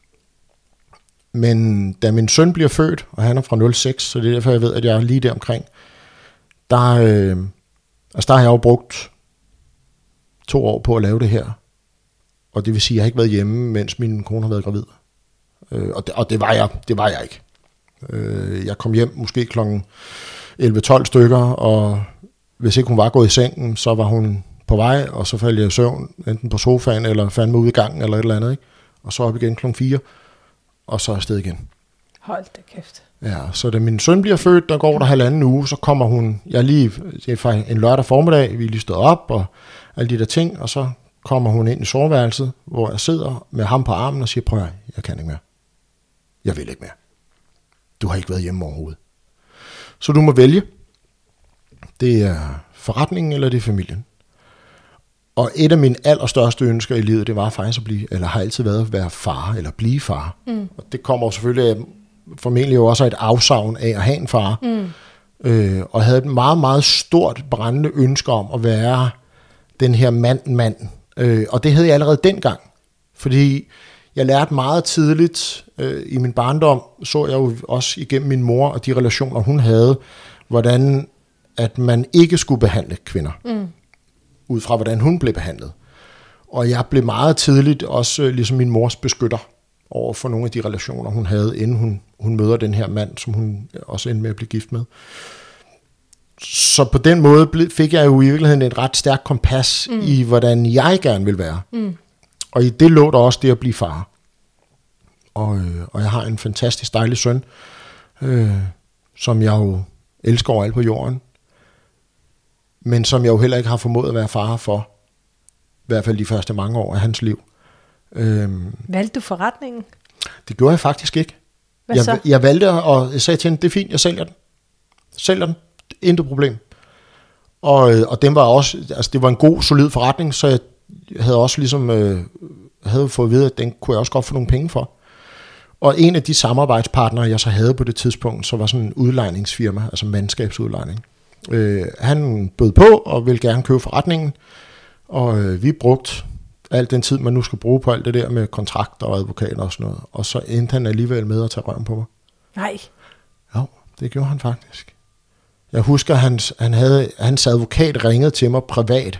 Men da min søn bliver født, og han er fra nul seks, så det er derfor, jeg ved, at jeg er lige der omkring, der, øh, altså der har jeg jo brugt to år på at lave det her. Og det vil sige, at jeg har ikke været hjemme, mens min kone har været gravid. Øh, og det, og det, var jeg, det var jeg ikke. Øh, jeg kom hjem måske klokken elleve tolv stykker, og hvis ikke hun var gået i sengen, så var hun på vej, og så faldt jeg i søvn, enten på sofaen, eller fandt mig ud i gangen, eller et eller andet, ikke? Og så op igen klokken fire, og så afsted igen. Hold da kæft. Ja, så da min søn bliver født, der går der halvanden uge, så kommer hun, jeg lige, det er en lørdag formiddag, vi er lige stået op, og alle de der ting, og så kommer hun ind i soveværelset, hvor jeg sidder med ham på armen og siger, prøv at jeg kan ikke mere. Jeg vil ikke mere. Du har ikke været hjemme overhovedet. Så du må vælge. Det er forretningen, eller det er familien. Og et af mine allerstørste ønsker i livet, det var faktisk at blive, eller har altid været at være far, eller blive far. Mm. Og det kommer selvfølgelig formentlig jo også af et afsavn af at have en far. Mm. Øh, og havde et meget, meget stort brændende ønske om at være den her mand-mand. Øh, og det havde jeg allerede dengang. Fordi jeg lærte meget tidligt øh, i min barndom, så jeg jo også igennem min mor og de relationer, hun havde, hvordan at man ikke skulle behandle kvinder. Mm. Ud fra, hvordan hun blev behandlet. Og jeg blev meget tidligt også øh, ligesom min mors beskytter over for nogle af de relationer, hun havde, inden hun, hun møder den her mand, som hun også endte med at blive gift med. Så på den måde ble, fik jeg jo i virkeligheden et ret stærkt kompas mm. i, hvordan jeg gerne vil være. Mm. Og i det lå der også det at blive far. Og, øh, og jeg har en fantastisk dejlig søn, øh, som jeg jo elsker overalt på jorden, men som jeg jo heller ikke har formået at være far for, i hvert fald de første mange år af hans liv. Øhm, Valgte du forretningen? Det gjorde jeg faktisk ikke. Hvad jeg, så? Jeg valgte, og jeg sagde til hende, det er fint, jeg sælger den. Sælger den, intet problem. Og, og den var også, altså det var en god, solid forretning, så jeg havde også ligesom, øh, havde fået at vide, at den kunne jeg også godt få nogle penge for. Og en af de samarbejdspartnere, jeg så havde på det tidspunkt, så var sådan en udlejningsfirma, altså mandskabsudlejning. Øh, han bød på og ville gerne købe forretningen, og øh, vi brugte al den tid, man nu skal bruge på alt det der med kontrakter og advokater og sådan noget. Og så endte han alligevel med at tage røven på mig. Nej. Jo, det gjorde han faktisk. Jeg husker, at hans, han havde, hans advokat ringede til mig privat,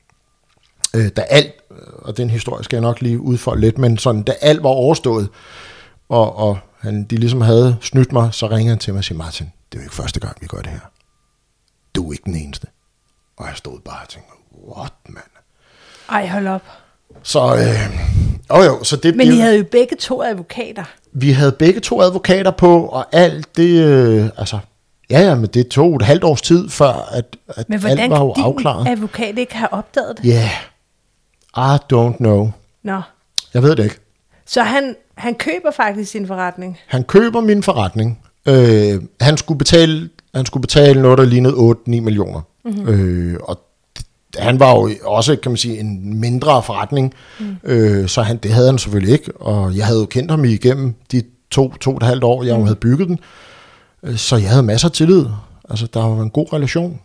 øh, da alt, og den historie skal jeg nok lige udfolde lidt, men sådan, da alt var overstået, og, og han, de ligesom havde snydt mig, så ringede han til mig og sagde, Martin, det er jo ikke første gang, vi gør det her. Du er ikke den eneste. Og jeg stod bare og tænkte, what, mand? Ej, hold op. Så, øh, oh jo, så det... Men I havde jo begge to advokater. Vi havde begge to advokater på, og alt det, øh, altså, ja, ja, men det tog et halvt års tid, før at, at men alt var jo afklaret. Men hvordan kan din advokat ikke have opdaget det? Ja, yeah. I don't know. Nå. Jeg ved det ikke. Så han, han køber faktisk sin forretning? Han køber min forretning. Øh, han skulle betale, han skulle betale noget, der lignede otte til ni millioner. Mm-hmm. Øh, og han var jo også, kan man sige, en mindre forretning, mm. øh, så han, det havde han selvfølgelig ikke, og jeg havde jo kendt ham igennem de to, to og et halvt år, jeg mm. havde bygget den, så jeg havde masser af tillid, altså der var en god relation,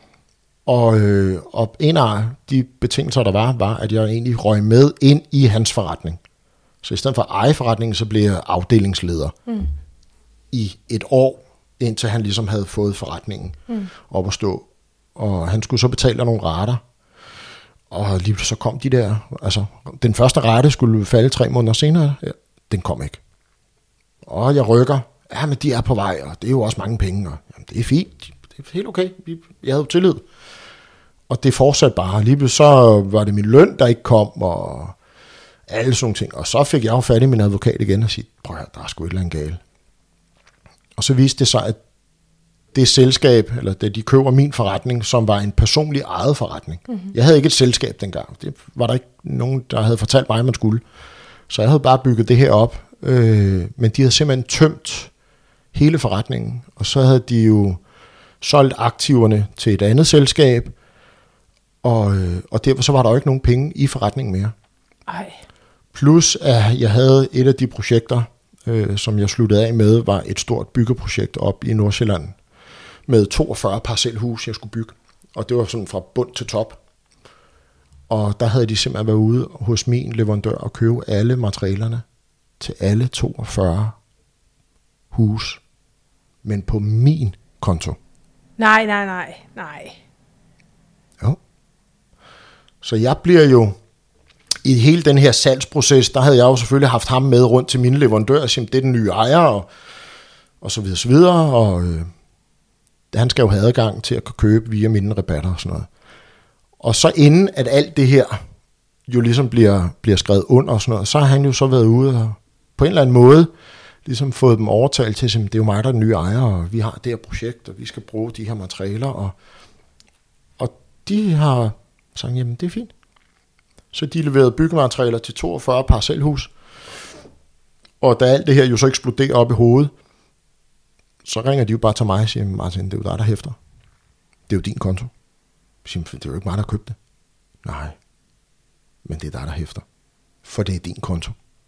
og, øh, og en af de betingelser, der var, var, at jeg egentlig røg med ind i hans forretning, så i stedet for at eje forretningen, så blev jeg afdelingsleder mm. i et år, indtil han ligesom havde fået forretningen mm. op at stå. Og han skulle så betale nogle rater. Og lige så kom de der, altså den første rate skulle falde tre måneder senere, ja, den kom ikke. Og jeg rykker, ja, men de er på vej, og det er jo også mange penge, og jamen, det er fint, det er helt okay, jeg havde jo tillid. Og det fortsatte bare, lige så var det min løn, der ikke kom, og alle sådan ting. Og så fik jeg jo fat i min advokat igen og sige, prøv at der er sgu et eller andet galt. Og så viste det sig, at det selskab, eller det, de køber min forretning, som var en personlig ejet forretning. Mm-hmm. Jeg havde ikke et selskab dengang. Det var der ikke nogen, der havde fortalt mig, at man skulle. Så jeg havde bare bygget det her op. Øh, men de havde simpelthen tømt hele forretningen. Og så havde de jo solgt aktiverne til et andet selskab. Og, øh, og derfor så var der jo ikke nogen penge i forretningen mere. Ej. Plus at jeg havde et af de projekter, øh, som jeg sluttede af med, var et stort byggeprojekt op i Nordsjælland. Med toogfyrre parcelhus, jeg skulle bygge. Og det var sådan fra bund til top. Og der havde de simpelthen været ude hos min leverandør og købe alle materialerne til alle toogfyrre hus. Men på min konto. Nej, nej, nej, nej. Jo. Så jeg bliver jo, i hele den her salgsproces, der havde jeg jo selvfølgelig haft ham med rundt til mine leverandører, og sige, det er den nye ejer, og, og så videre, så videre, og øh, han skal jo have adgang til at kunne købe via mine rabatter og sådan noget. Og så inden at alt det her jo ligesom bliver, bliver skrevet under og sådan noget, så har han jo så været ude og på en eller anden måde ligesom fået dem overtalt til, at det er jo mig, der er den nye ejer, og vi har det her projekt, og vi skal bruge de her materialer, og, og de har sagt, jamen det er fint. Så de leverede byggematerialer til toogfyrre parcelhus, og da alt det her jo så eksploderer op i hovedet, så ringer de jo bare til mig og siger, Martin, det er jo dig, der hæfter. Det er jo din konto. Jeg siger, det er jo ikke mig, der købte det. Nej, men det er dig, der hæfter. For det er din konto.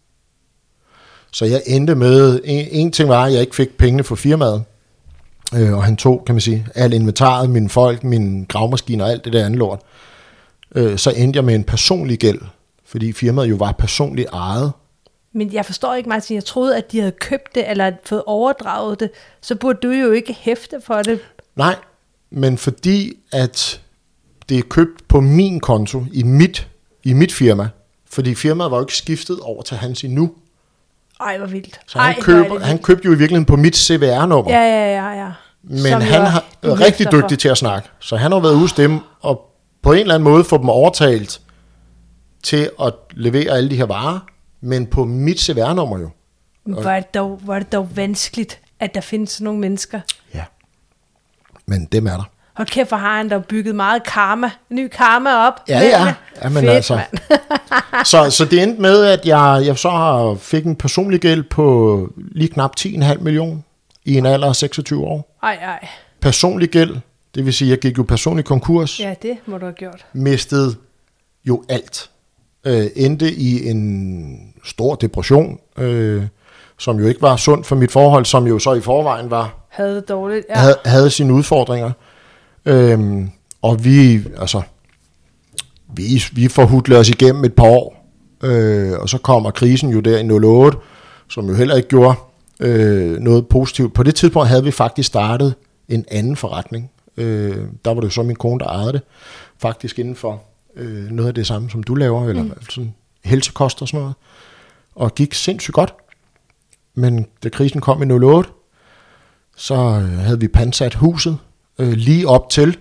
Så jeg endte med, en, en ting var, at jeg ikke fik pengene for firmaet, øh, og han tog, kan man sige, alt inventaret, mine folk, mine gravemaskiner og alt det der andet lort. Øh, så endte jeg med en personlig gæld, fordi firmaet jo var personligt ejet. Men jeg forstår ikke, Martin, jeg troede, at de havde købt det, eller fået overdraget det, så burde du jo ikke hæfte for det. Nej, men fordi at det er købt på min konto, i mit, i mit firma, fordi firmaet var jo ikke skiftet over til hans endnu. Ej, hvor vildt. Så han, Ej, køber, han købte jo i virkeligheden på mit C V R-nummer. Ja, ja, ja, ja. Men Som han jo, har været rigtig dygtig for. til at snakke. Så han har været hos dem, og på en eller anden måde få dem overtalt til at levere alle de her varer, men på mit C V R-nummer jo. Hvor er, det dog, hvor er det dog vanskeligt, at der findes sådan nogle mennesker. Ja, men dem er der. Hold kæft, for har han dog bygget meget karma, ny karma op. Ja, ja. ja men Fedt, altså. så, så det endte med, at jeg, jeg så har, fik en personlig gæld på lige knap ti komma fem millioner i en alder af seksogtyve år. Ej, ej. Personlig gæld, det vil sige, at jeg gik jo personlig konkurs. Ja, det må du have gjort. Mistede jo alt. Øh, endte i en stor depression, øh, som jo ikke var sundt for mit forhold, som jo så i forvejen var havde det dårligt. Ja. Havde, havde sine udfordringer. Øhm, og vi, altså, vi, vi forhudlede os igennem et par år, øh, og så kommer krisen jo der i nul otte, som jo heller ikke gjorde øh, noget positivt. På det tidspunkt havde vi faktisk startet en anden forretning. Øh, der var det jo så min kone, der ejede det, faktisk inden for øh, noget af det samme, som du laver, eller mm. sådan helsekost og sådan noget, og gik sindssygt godt. Men da krisen kom i nul otte, så øh, havde vi pansat huset, Øh, lige op til,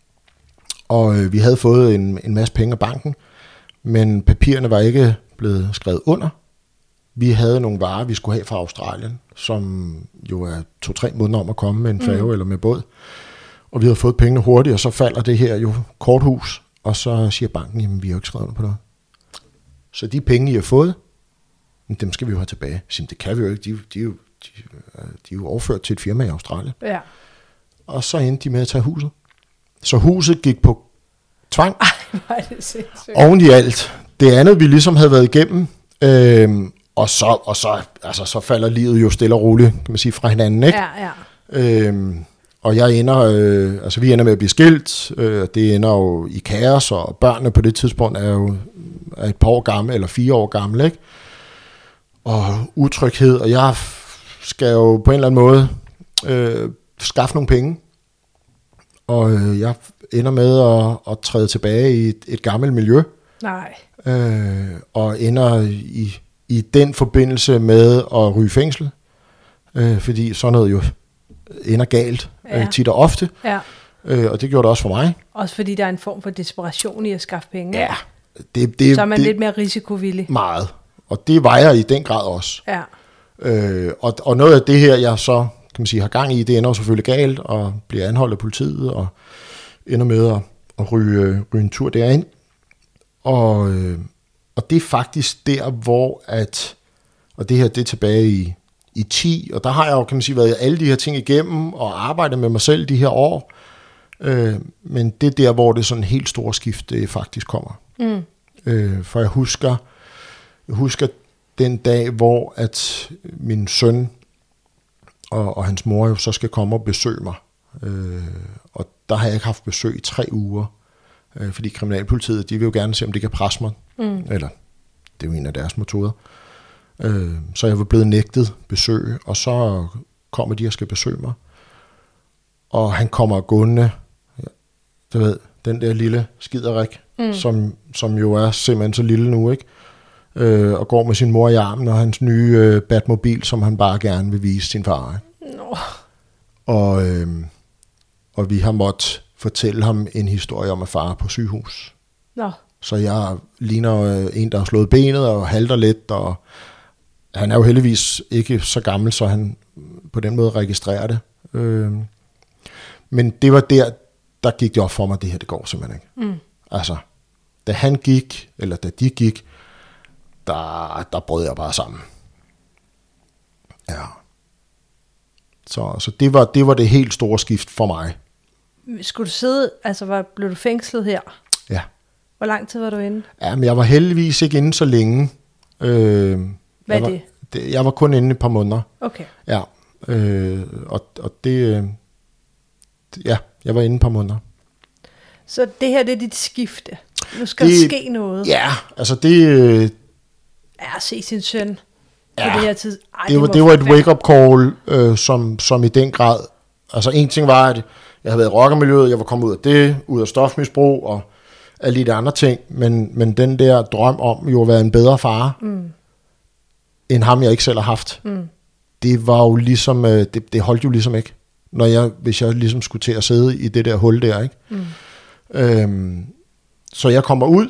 og øh, vi havde fået en, en masse penge af banken, men papirerne var ikke blevet skrevet under. Vi havde nogle varer, vi skulle have fra Australien, som jo er to-tre måneder om at komme med en færge mm. eller med båd, og vi havde fået pengene hurtigt, og så falder det her jo korthus, og så siger banken, jamen vi har jo ikke skrevet under på noget. Så de penge, I har fået, dem skal vi jo have tilbage. Så det kan vi jo ikke, de, de, de, de, de er jo overført til et firma i Australien. Ja. Og så endte de med at tage huset. Så huset gik på tvang. Ej, hvor er det sindssygt. Oven i alt. Det andet, vi ligesom havde været igennem. Øhm, og så, og så, altså, så falder livet jo stille og roligt, kan man sige, fra hinanden, ikke? Ja, ja. Øhm, og jeg ender, øh, altså vi ender med at blive skilt. Øh, det ender jo i kaos, og børnene på det tidspunkt er jo er et par år gamle, eller fire år gamle, ikke? Og utryghed, og jeg skal jo på en eller anden måde øh, skaffe nogle penge, og øh, jeg ender med at, at træde tilbage i et, et gammelt miljø. Nej. Øh, og ender i, i den forbindelse med at ryge fængsel, øh, fordi sådan noget jo ender galt ja. øh, tit og ofte, ja. øh, og det gjorde det også for mig. Også fordi der er en form for desperation i at skaffe penge. Ja. Det, det, så er man det, lidt mere risikovillig. Meget, og det var jeg i den grad også. Ja. Øh, og, og noget af det her, jeg så kan man sige, har gang i, det ender selvfølgelig galt, og bliver anholdt af politiet, og ender med at, at ryge, ryge en tur derind. Og, øh, og det er faktisk der, hvor at, og det her, det er tilbage i, i ti, og der har jeg jo, kan man sige, været alle de her ting igennem, og arbejdet med mig selv de her år, øh, men det er der, hvor det sådan helt store skift det faktisk kommer. Mm. Øh, for jeg husker, jeg husker den dag, hvor at min søn og, og hans mor jo så skal komme og besøge mig. Øh, og der har jeg ikke haft besøg i tre uger, øh, fordi kriminalpolitiet, de vil jo gerne se, om de kan presse mig. Mm. Eller, det er jo en af deres metoder. Øh, så jeg var blevet nægtet besøg, og så kommer de og skal besøge mig. Og han kommer gående, du ved, den der lille skiderik, mm. som, som jo er simpelthen så lille nu, ikke? Øh, og går med sin mor i armen og hans nye øh, Batmobil, som han bare gerne vil vise sin far. No. Og, øh, og vi har måttet fortælle ham en historie om, at far er på sygehus. No. Så jeg ligner øh, en, der har slået benet og halter lidt, og han er jo heldigvis ikke så gammel, så han på den måde registrerer det. Øh, men det var der, der gik det op for mig, det her, det går simpelthen ikke. Mm. Altså, da han gik, eller da de gik, der, der brød jeg bare sammen. Ja. Så, så det, var, det var det helt store skift for mig. Skulle du sidde, altså var, blev du fængslet her? Ja. Hvor lang tid var du inde? Ja, men jeg var heldigvis ikke inde så længe. Øh, Hvad er var, det? det? Jeg var kun inde et par måneder. Okay. Ja, øh, og, og det... Øh, ja, jeg var inde et par måneder. Så det her, det er dit skifte. Nu skal det, der ske noget. Ja, altså det... Øh, Ja, at se sin søn ja, på det her tid. Ej, det, var, det var et wake-up call, øh, som, som i den grad... Altså en ting var, at jeg havde været i rockermiljøet, jeg var kommet ud af det, ud af stofmisbrug og alle de andre ting, men, men den der drøm om jo at være en bedre far, mm. end ham jeg ikke selv har haft, mm. det var jo ligesom, øh, det, det holdt jo ligesom ikke, når jeg, hvis jeg ligesom skulle til at sidde i det der hul der, ikke? Mm. Øhm, så jeg kommer ud,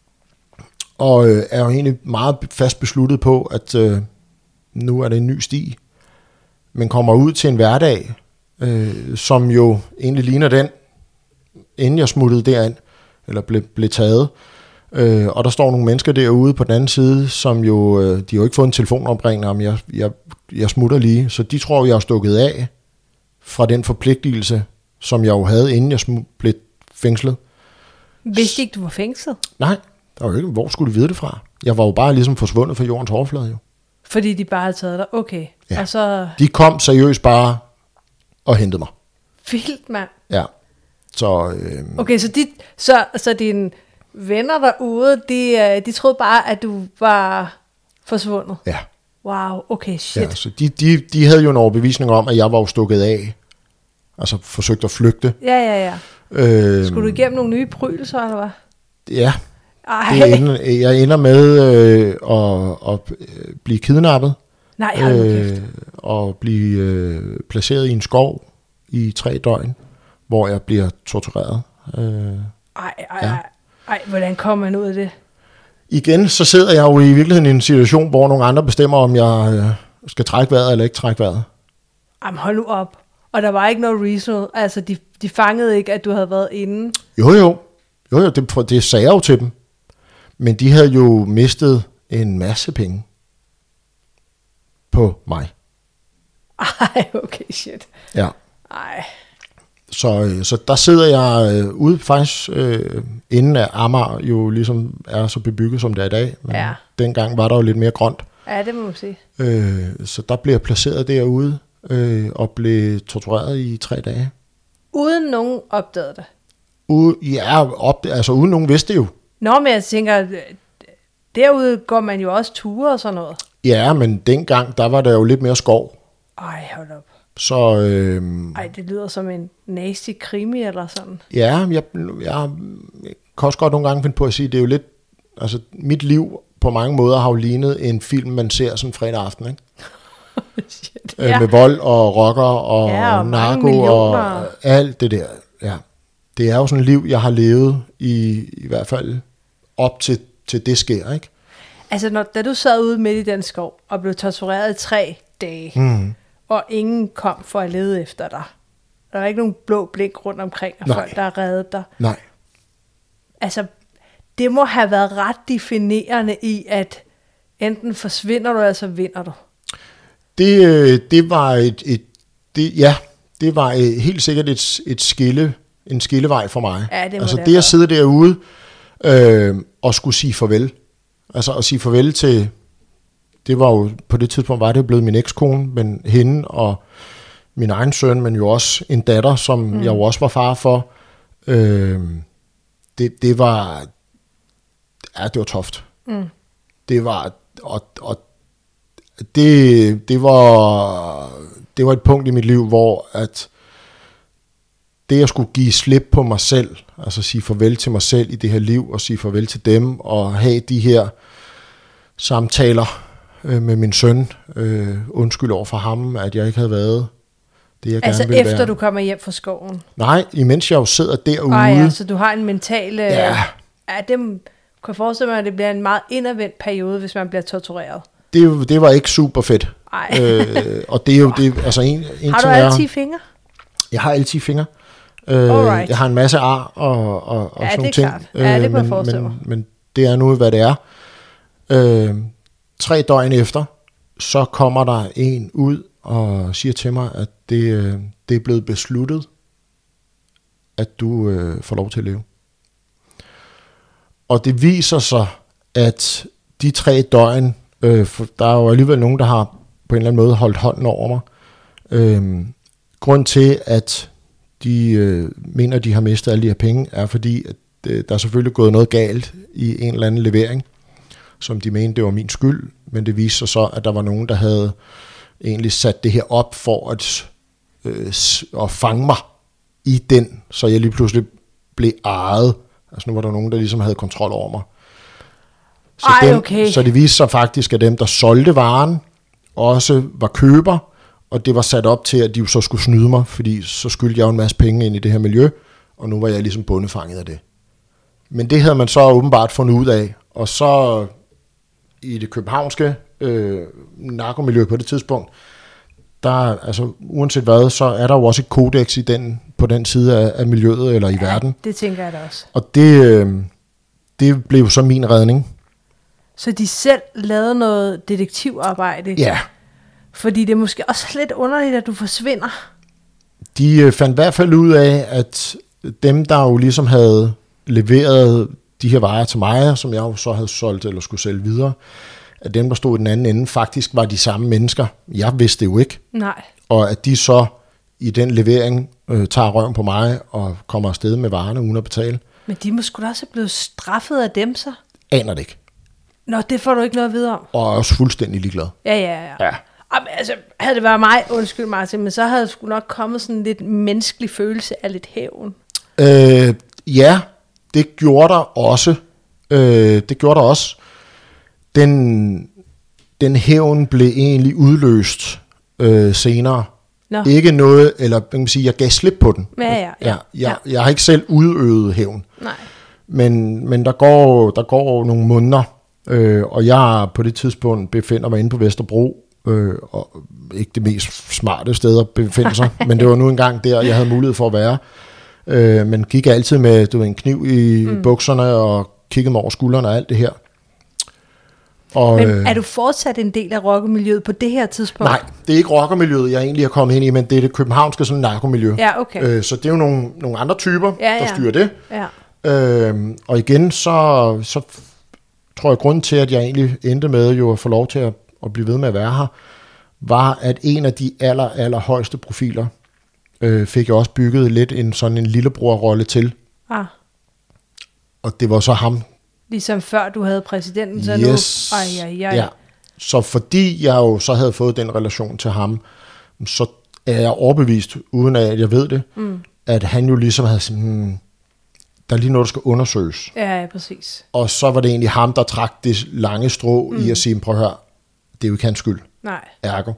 og øh, er jo egentlig meget fast besluttet på, at øh, nu er det en ny sti, men kommer ud til en hverdag, øh, som jo egentlig ligner den, inden jeg smuttede derind, eller blev, blev taget. Øh, og der står nogle mennesker derude på den anden side, som jo, øh, de har jo ikke fået en telefonopringning om, jeg, jeg, jeg smutter lige, så de tror, jeg er stukket af fra den forpligtelse, som jeg jo havde, inden jeg sm- blev fængslet. Vidste ikke, du var fængslet? Nej, der var jo ikke, hvor skulle du vide det fra? Jeg var jo bare ligesom forsvundet fra jordens overflade jo. Fordi de bare havde taget dig? Okay. Ja. Og så... De kom seriøst bare og hentede mig. Vildt, mand. Ja. Så, øh... Okay, så, de, så, så dine venner derude, de, de troede bare, at du var forsvundet? Ja. Wow, okay, shit. Ja, så de, de, de havde jo en overbevisning om, at jeg var jo stukket af. Altså forsøgt at flygte. Ja, ja, ja. Øh... Skulle du igennem nogle nye prydelser, eller hvad? Ja. Ej. Det ender, jeg ender med øh, at, at blive kidnappet. Nej, hold nu kæft. øh, Og blive øh, placeret i en skov i tre døgn, hvor jeg bliver tortureret. Øh, Ej, ej, ja. ej. Ej, hvordan kommer man ud af det? Igen, så sidder jeg jo i virkeligheden i en situation, hvor nogle andre bestemmer, om jeg øh, skal trække vejret eller ikke trække vejret. Jamen, hold nu op. Og der var ikke noget reason. Altså, de, de fangede ikke, at du havde været inde. Jo, jo. Jo, jo, det, det sagde jeg jo til dem. Men de havde jo mistet en masse penge på mig. Ej, okay, shit. Ja. Ej. Så, så der sidder jeg øh, ude faktisk, øh, inden at Amager jo ligesom er så bebygget, som det er i dag. Men Ja. dengang var der jo lidt mere grønt. Ja, det må man sige. Øh, så der blev jeg placeret derude øh, og blev tortureret i tre dage. Uden nogen opdagede det. Ude, ja, op, altså uden nogen vidste det jo. Nå, men jeg tænker, derude går man jo også ture og sådan noget. Ja, men dengang, der var der jo lidt mere skov. Ej, hold op. Så øh, Ej, det lyder som en nasty krimi eller sådan. ja, jeg, jeg kan også godt nogle gange finde på at sige, det er jo lidt, altså mit liv på mange måder har jo lignet en film, man ser sådan fredag aften, ikke? Shit. Øh, Ja. med vold og rocker og, Ja, og mange narko millioner. og alt det der. Ja. Det er jo sådan et liv, jeg har levet i, i hvert fald op til, til det sker, ikke? Altså, når, da du sad ude midt i den skov og blev tortureret i tre dage, Mm. og ingen kom for at lede efter dig. Der var ikke nogen blå blik rundt omkring, og Nej. folk, der har reddet dig. Nej. Altså, det må have været ret definerende i, at enten forsvinder du, eller så vinder du. Det, øh, det var et, et det, ja, det var et, helt sikkert et, et skille, en skillevej for mig. Ja, det må altså det det have at sidde derude øh, og skulle sige farvel. Altså at sige farvel til, det var jo, på det tidspunkt var det jo blevet min ekskone, men hende og min egen søn, men jo også en datter, som mm. jeg jo også var far for. Øh, det, det var, ja, det var toft. Mm. Det var, og, og det, det var, det var et punkt i mit liv, hvor at det, jeg skulle give slip på mig selv, altså sige farvel til mig selv i det her liv, og sige farvel til dem, og have de her samtaler øh, med min søn, øh, undskyld over for ham, at jeg ikke havde været det, jeg Altså gerne ville efter være. du kommer hjem fra skoven? Nej, imens jeg jo sidder derude. Ej, ja, så du har en mental... øh, Ja. Ja, det kan jeg forestille mig, at det bliver en meget indadvendt periode, hvis man bliver tortureret. Det, det var ikke super fedt. Ej. Øh, og det er jo det, altså en, en Har du ting alle er- ti fingre? Jeg har alle ti fingre. Øh, Alright. jeg har en masse ar og, og, og Ja, sådan nogle det er ting. klart. Ja, det kunne jeg men, forestille men, mig. men det er nu, hvad det er. Øh, tre døgn efter, så kommer der en ud og siger til mig, at det, øh, det er blevet besluttet, at du øh, får lov til at leve. Og det viser sig, at de tre døgn, øh, for der er jo alligevel nogen, der har på en eller anden måde holdt hånden over mig. Øh, grund til, at de øh, mener, at de har mistet alle de her penge, er fordi, at øh, der er selvfølgelig gået noget galt i en eller anden levering, som de mente, det var min skyld, men det viste sig så, at der var nogen, der havde egentlig sat det her op for at, øh, at fange mig i den, så jeg lige pludselig blev ejet. Altså nu var der nogen, der ligesom havde kontrol over mig. Så, Ej, dem, okay. så det viste sig faktisk, at dem, der solgte varen, også var køber, og det var sat op til, at de så skulle snyde mig, fordi så skyldte jeg jo en masse penge ind i det her miljø, og nu var jeg ligesom bundefanget af det. Men det havde man så åbenbart fundet ud af, og så i det københavnske øh, narkomiljø på det tidspunkt, der, altså uanset hvad, så er der jo også et kodex i den, på den side af, af miljøet eller i Ja, verden. det tænker jeg da også. Og det, øh, det blev så min redning. Så de selv lavede noget detektivarbejde? Ja. Fordi det er måske også lidt underligt, at du forsvinder. De øh, fandt i hvert fald ud af, at dem, der jo ligesom havde leveret de her varer til mig, som jeg jo så havde solgt eller skulle sælge videre, at dem, der stod i den anden ende, faktisk var de samme mennesker. Jeg vidste det jo ikke. Nej. Og at de så i den levering øh, tager røven på mig og kommer afsted med varerne uden at betale. Men de må sgu da også have blevet straffet af dem så? Aner det ikke. Nå, det får du ikke noget at vide om. Og er også fuldstændig ligeglad. Ja, ja, ja. Ja. Jamen, altså, havde det været mig, undskyld Martin, men så havde der sgu nok kommet sådan lidt menneskelig følelse af lidt hævn. Øh, ja, det gjorde der også. Øh, det gjorde der også. Den, den hævn blev egentlig udløst øh, senere. Nå. Ikke noget, eller man kan sige, jeg gav slip på den. Ja, ja, ja. Jeg, jeg, ja. jeg har ikke selv udøvet hævn. Nej. Men, men der, går, der går nogle måneder, øh, og jeg på det tidspunkt befinder mig inde på Vesterbro, øh, og ikke det mest smarte sted at befinde sig, men det var nu engang der, jeg havde mulighed for at være. Øh, men gik altid med du ved, en kniv i mm. bukserne, og kiggede mig over skuldrene og alt det her. Og, Men øh, er du fortsat en del af rockermiljøet på det her tidspunkt? nej, det er ikke rockermiljøet, jeg egentlig er kommet ind i, men det er det københavnske sådan narkomiljø. Ja, okay. Øh, så det er jo nogle, nogle andre typer, Ja, ja. der styrer det. Ja. Øhm, og igen, så, så tror jeg, grunden til, at jeg egentlig endte med jo at få lov til at, at blive ved med at være her, var, at en af de aller, aller højeste profiler, øh, fik jeg også bygget lidt en sådan en lillebror-rolle til. Ah, Og det var så ham. ligesom før du havde præsidenten, så Yes. nu... Ej, ej, ej. Ja. Så fordi jeg jo så havde fået den relation til ham, så er jeg overbevist, uden at jeg ved det, mm. at han jo ligesom havde sådan, hmm, der er lige noget, der skal undersøges. Ja, ja, præcis. Og så var det egentlig ham, der trak det lange strå mm. i at sige, prøv at høre, det er jo ikke hans skyld. Nej. Ergo,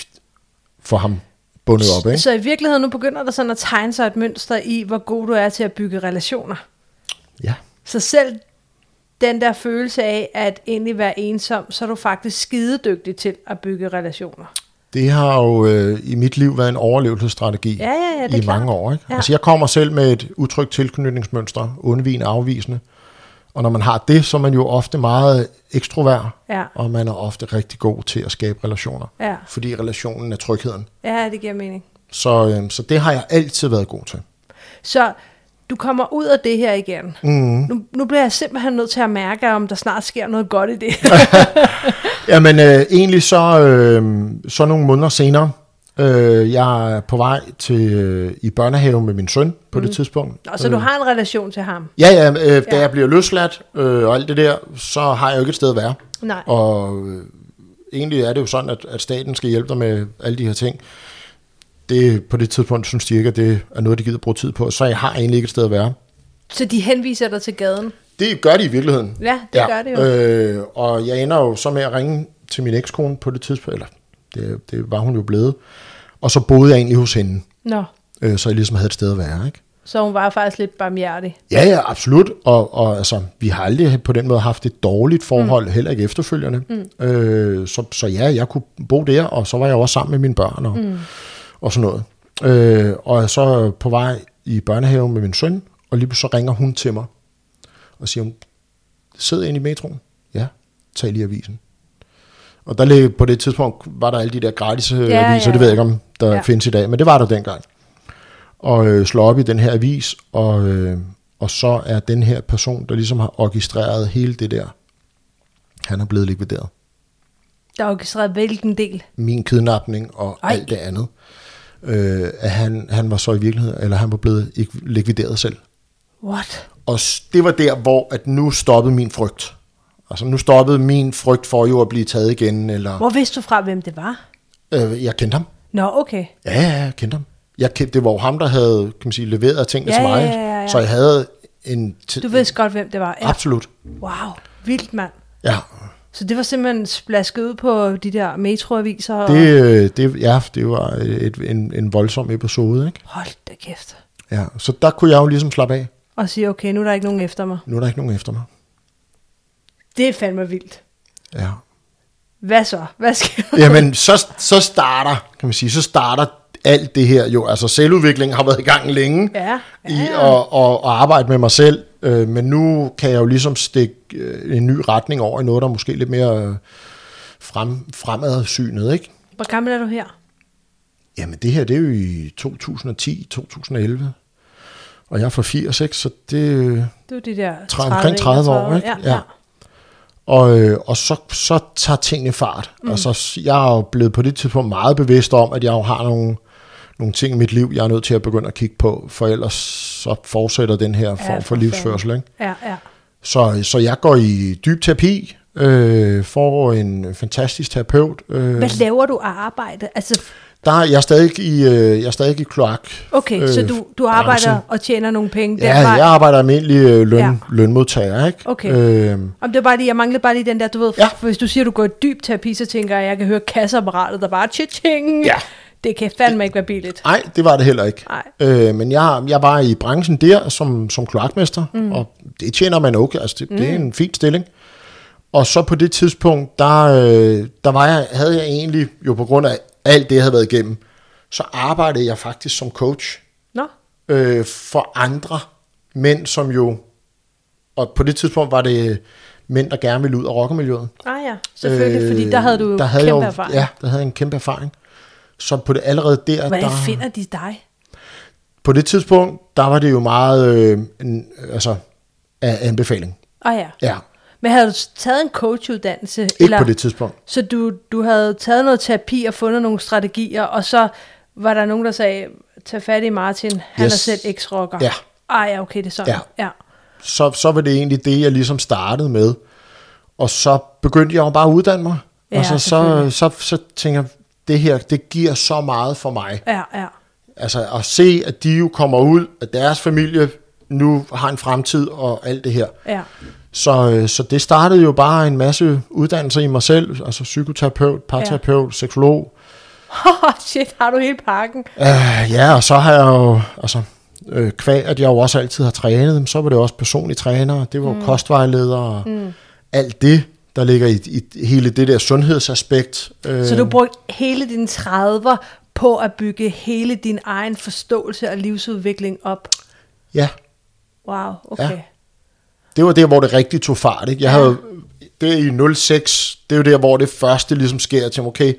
for ham bundet op, ikke? Så i virkeligheden nu begynder der sådan at tegne sig et mønster i, hvor god du er til at bygge relationer. Ja. Så selv den der følelse af at egentlig være ensom, så er du faktisk skidedygtig til at bygge relationer. Det har jo øh, i mit liv været en overlevelsesstrategi Ja, ja, ja, det er i klart. mange år. Ikke? Ja. Altså jeg kommer selv med et utrygt tilknytningsmønster, undvigende, afvisende. Og når man har det, så er man jo ofte meget ekstrovert, Ja. og man er ofte rigtig god til at skabe relationer. Ja. Fordi relationen er trygheden. Ja, det giver mening. Så, øh, så det har jeg altid været god til. Så du kommer ud af det her igen. Mm. Nu, nu bliver jeg simpelthen nødt til at mærke, om der snart sker noget godt i det. Jamen øh, egentlig så, øh, så nogle måneder senere, øh, jeg er på vej til øh, i børnehave med min søn på mm. det tidspunkt. Nå, så du har en relation til ham? Ja, ja, øh, da Ja. jeg bliver løsladt øh, og alt det der, så har jeg jo ikke et sted at være. Nej. Og øh, egentlig er det jo sådan, at, at staten skal hjælpe dig med alle de her ting. Det, på det tidspunkt synes de ikke, at det er noget, de gider bruge tid på, så jeg har egentlig ikke et sted at være. Så de henviser dig til gaden? Det gør de i virkeligheden. Ja, det ja. gør det jo. Øh, og jeg ender jo så med at ringe til min ekskone på det tidspunkt, eller det, det var hun jo blevet, og så boede jeg egentlig hos hende, Nå, øh, så jeg ligesom havde et sted at være, ikke? så hun var faktisk lidt barmhjertig. Ja, ja, absolut. Og, og altså, vi har aldrig på den måde haft et dårligt forhold, mm. heller ikke efterfølgende. Mm. Øh, så, så ja, jeg kunne bo der, og så var jeg også sammen med mine børn og, mm. og sådan noget. Øh, og så på vej i børnehaven med min søn, og lige så ringer hun til mig og siger, hun sidder inde i metroen. Ja, tag lige avisen. Og der ligger, på det tidspunkt var der alle de der gratis ja, aviser, ja, ja. Det ved jeg ikke, om der ja. findes i dag, men det var der dengang. Og øh, slår op i den her avis, og, øh, og så er den her person, der ligesom har orkestreret hele det der, han er blevet likvideret. Der er orkestreret hvilken del? Min kidnapning og Ej. alt det andet. Øh, at han, han var så i virkeligheden, eller han var blevet likvideret selv. What? Og det var der, hvor at nu stoppede min frygt. Altså nu stoppede min frygt for jo at blive taget igen. Eller, hvor vidste du fra, hvem det var? Øh, jeg kendte ham. Nå, okay. Ja, ja, jeg kendte ham. Jeg kendte, det var jo ham, der havde, kan man sige, leveret tingene ja, til mig. Ja, ja, ja. Så jeg havde en... T- du vidste godt, hvem det var. Ja. Absolut. Wow, vildt mand. Ja. Så det var simpelthen splasket ud på de der metroaviser? Og... Det, det, ja, det var et, en, en voldsom episode, ikke? Hold da kæft. Ja, så der kunne jeg jo ligesom slappe af. Og sige, okay, nu er der ikke nogen efter mig. Nu er der ikke nogen efter mig. Det er fandme vildt. Ja. Hvad så? Hvad sker der? Jamen, så, så starter, kan man sige, så starter alt det her jo. Altså selvudviklingen har været i gang længe ja, ja. i at, at, at arbejde med mig selv. Øh, men nu kan jeg jo ligesom stikke øh, en ny retning over i noget, der er måske lidt mere øh, frem, fremadsynet, ikke? Hvor gammel er du her? Jamen, det her, det er jo i to tusind og ti, to tusind og elleve. Og jeg er fra firs, ikke? Så det, det er de der tredive, omkring tredive år, ikke? Ja, ja. Og, øh, og så, så tager tingene fart. Mm. Altså, jeg er jo blevet på det tidspunkt meget bevidst om, at jeg jo har nogle, nogle ting i mit liv, jeg er nødt til at begynde at kigge på, for ellers så fortsætter den her form ja, for, for livsførsel. Ikke? Ja, ja. Så, så jeg går i dyb terapi, øh, får en fantastisk terapeut. Øh, Hvad laver du af arbejde? Altså... Der, jeg er stadig i, øh, jeg er stadig i kloak. Okay, øh, så du, du arbejder branchen. Og tjener nogle penge? Ja, der, jeg arbejder almindelig øh, løn, ja. lønmodtager, ikke? Okay. Øh, Om det var bare lige, jeg manglede bare lige den der, du ved, ja. hvis du siger, du går i dyb terapi, så tænker jeg, at jeg kan høre kasseapparatet, der bare tjing. Ja. Det kan fandme ikke være billigt. Nej, det var det heller ikke. Øh, men jeg, jeg var i branchen der som, som kloakmester, mm. og det tjener man okay, altså det, mm. det er en fin stilling. Og så på det tidspunkt, der, øh, der var jeg, havde jeg egentlig, jo på grund af alt det, jeg havde været igennem, så arbejdede jeg faktisk som coach Nå. Øh, for andre mænd, som jo, og på det tidspunkt var det mænd, der gerne ville ud af rockermiljøet. Ah ja, selvfølgelig, øh, fordi der havde du jo der havde kæmpe jo, erfaring. Ja, der havde jeg en kæmpe erfaring. Så på det allerede der... Hvordan der, finder de dig? På det tidspunkt, der var det jo meget øh, en, altså, af anbefaling. Ah ja. Ja. Men havde du taget en coachuddannelse? Ikke eller, på det tidspunkt. Så du, du havde taget noget terapi og fundet nogle strategier, og så var der nogen, der sagde, tag fat i Martin, han yes. er selv eks-rocker. Ja. Ah ja, okay, det er sådan. Ja. Ja. Så, så var det egentlig det, jeg ligesom startede med. Og så begyndte jeg jo bare at uddanne mig. Ja, og så, så, så, så tænker jeg, det her, det giver så meget for mig. Ja, ja. Altså at se, at de jo kommer ud, at deres familie nu har en fremtid og alt det her. Ja. Så, så det startede jo bare en masse uddannelser i mig selv, altså psykoterapeut, parterapeut, ja. seksolog. Oh, shit, har du hele pakken? Uh, ja, og så har jeg jo, altså øh, kvæg, at jeg jo også altid har trænet dem, så var det også personlige trænere, det var mm. kostvejledere, mm. alt det, der ligger i, i hele det der sundhedsaspekt. Øh. Så du brugte hele dine trediver på at bygge hele din egen forståelse og livsudvikling op? Ja. Wow, okay. Ja. Det var der, hvor det rigtig tog fart. Ikke? Jeg ja. havde, det er i nul seks, det er jo der, hvor det første ligesom sker. Jeg tænkte, okay,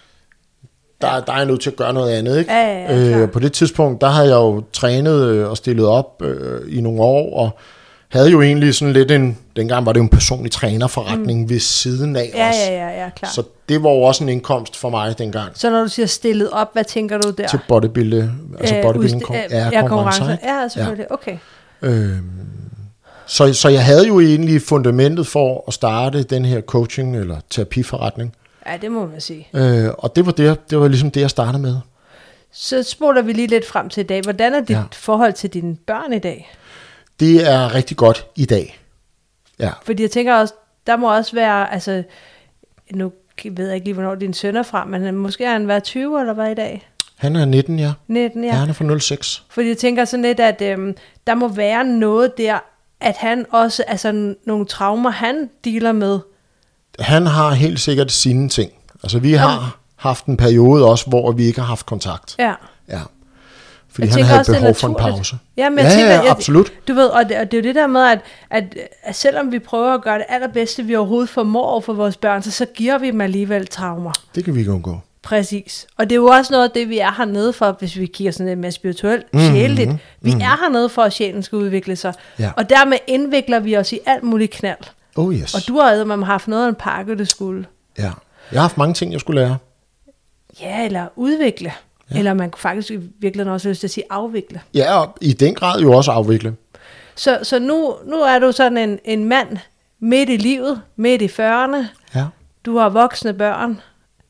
der, ja. der er jeg nødt til at gøre noget andet. Ikke? Ja, ja, ja, øh, på det tidspunkt, der havde jeg jo trænet og stillet op øh, i nogle år, og havde jo egentlig sådan lidt en, dengang var det jo en personlig trænerforretning mm. ved siden af ja, os. Ja, ja, ja, klar. Så det var jo også en indkomst for mig dengang. Så når du siger stillet op, hvad tænker du der? Til bodybuilding, altså øh, bodybuilding udst- ja, ja, konkurrencer. Ja, selvfølgelig, ja. Okay. Øhm, så, så jeg havde jo egentlig fundamentet for at starte den her coaching eller terapiforretning. Ja, det må man sige. Øh, og det var, det, det var ligesom det, jeg startede med. Så spoler vi lige lidt frem til i dag. Hvordan er dit ja. forhold til dine børn i dag? Det er rigtig godt i dag. Ja. Fordi jeg tænker også, der må også være, altså, nu ved jeg ikke lige, hvornår din søn er fra, men måske er han været tyve eller hvad i dag? Han er nitten, ja. nitten, ja. Ja, han er fra nul seks. Fordi jeg tænker sådan lidt, at øhm, der må være noget der, at han også, altså nogle traumer, han dealer med. Han har helt sikkert sine ting. Altså vi har Jamen. haft en periode også, hvor vi ikke har haft kontakt. Ja. Ja. Fordi jeg han havde også, behov for en pause. Ja, men jeg ja, tænker, ja, jeg, absolut. Du ved, og det, og det er jo det der med, at, at, at selvom vi prøver at gøre det allerbedste, vi overhovedet formår for vores børn, så, så giver vi dem alligevel traumer. Det kan vi ikke undgå. Præcis. Og det er jo også noget af det, vi er hernede for, hvis vi kigger sådan lidt mere spirituelt, mm-hmm. sjæleligt. Vi mm-hmm. er hernede for, at sjælen skal udvikle sig. Ja. Og dermed indvikler vi os i alt muligt knald. Oh yes. Og du har jo haft noget af en pakke, du skulle. Ja, jeg har haft mange ting, jeg skulle lære. Ja, eller udvikle. Ja. Eller man kunne faktisk virkelig også lyst til at sige afvikle. Ja, og i den grad jo også afvikle. Så, så nu, nu er du sådan en, en mand midt i livet, midt i fyrrerne. Ja. Du har voksne børn.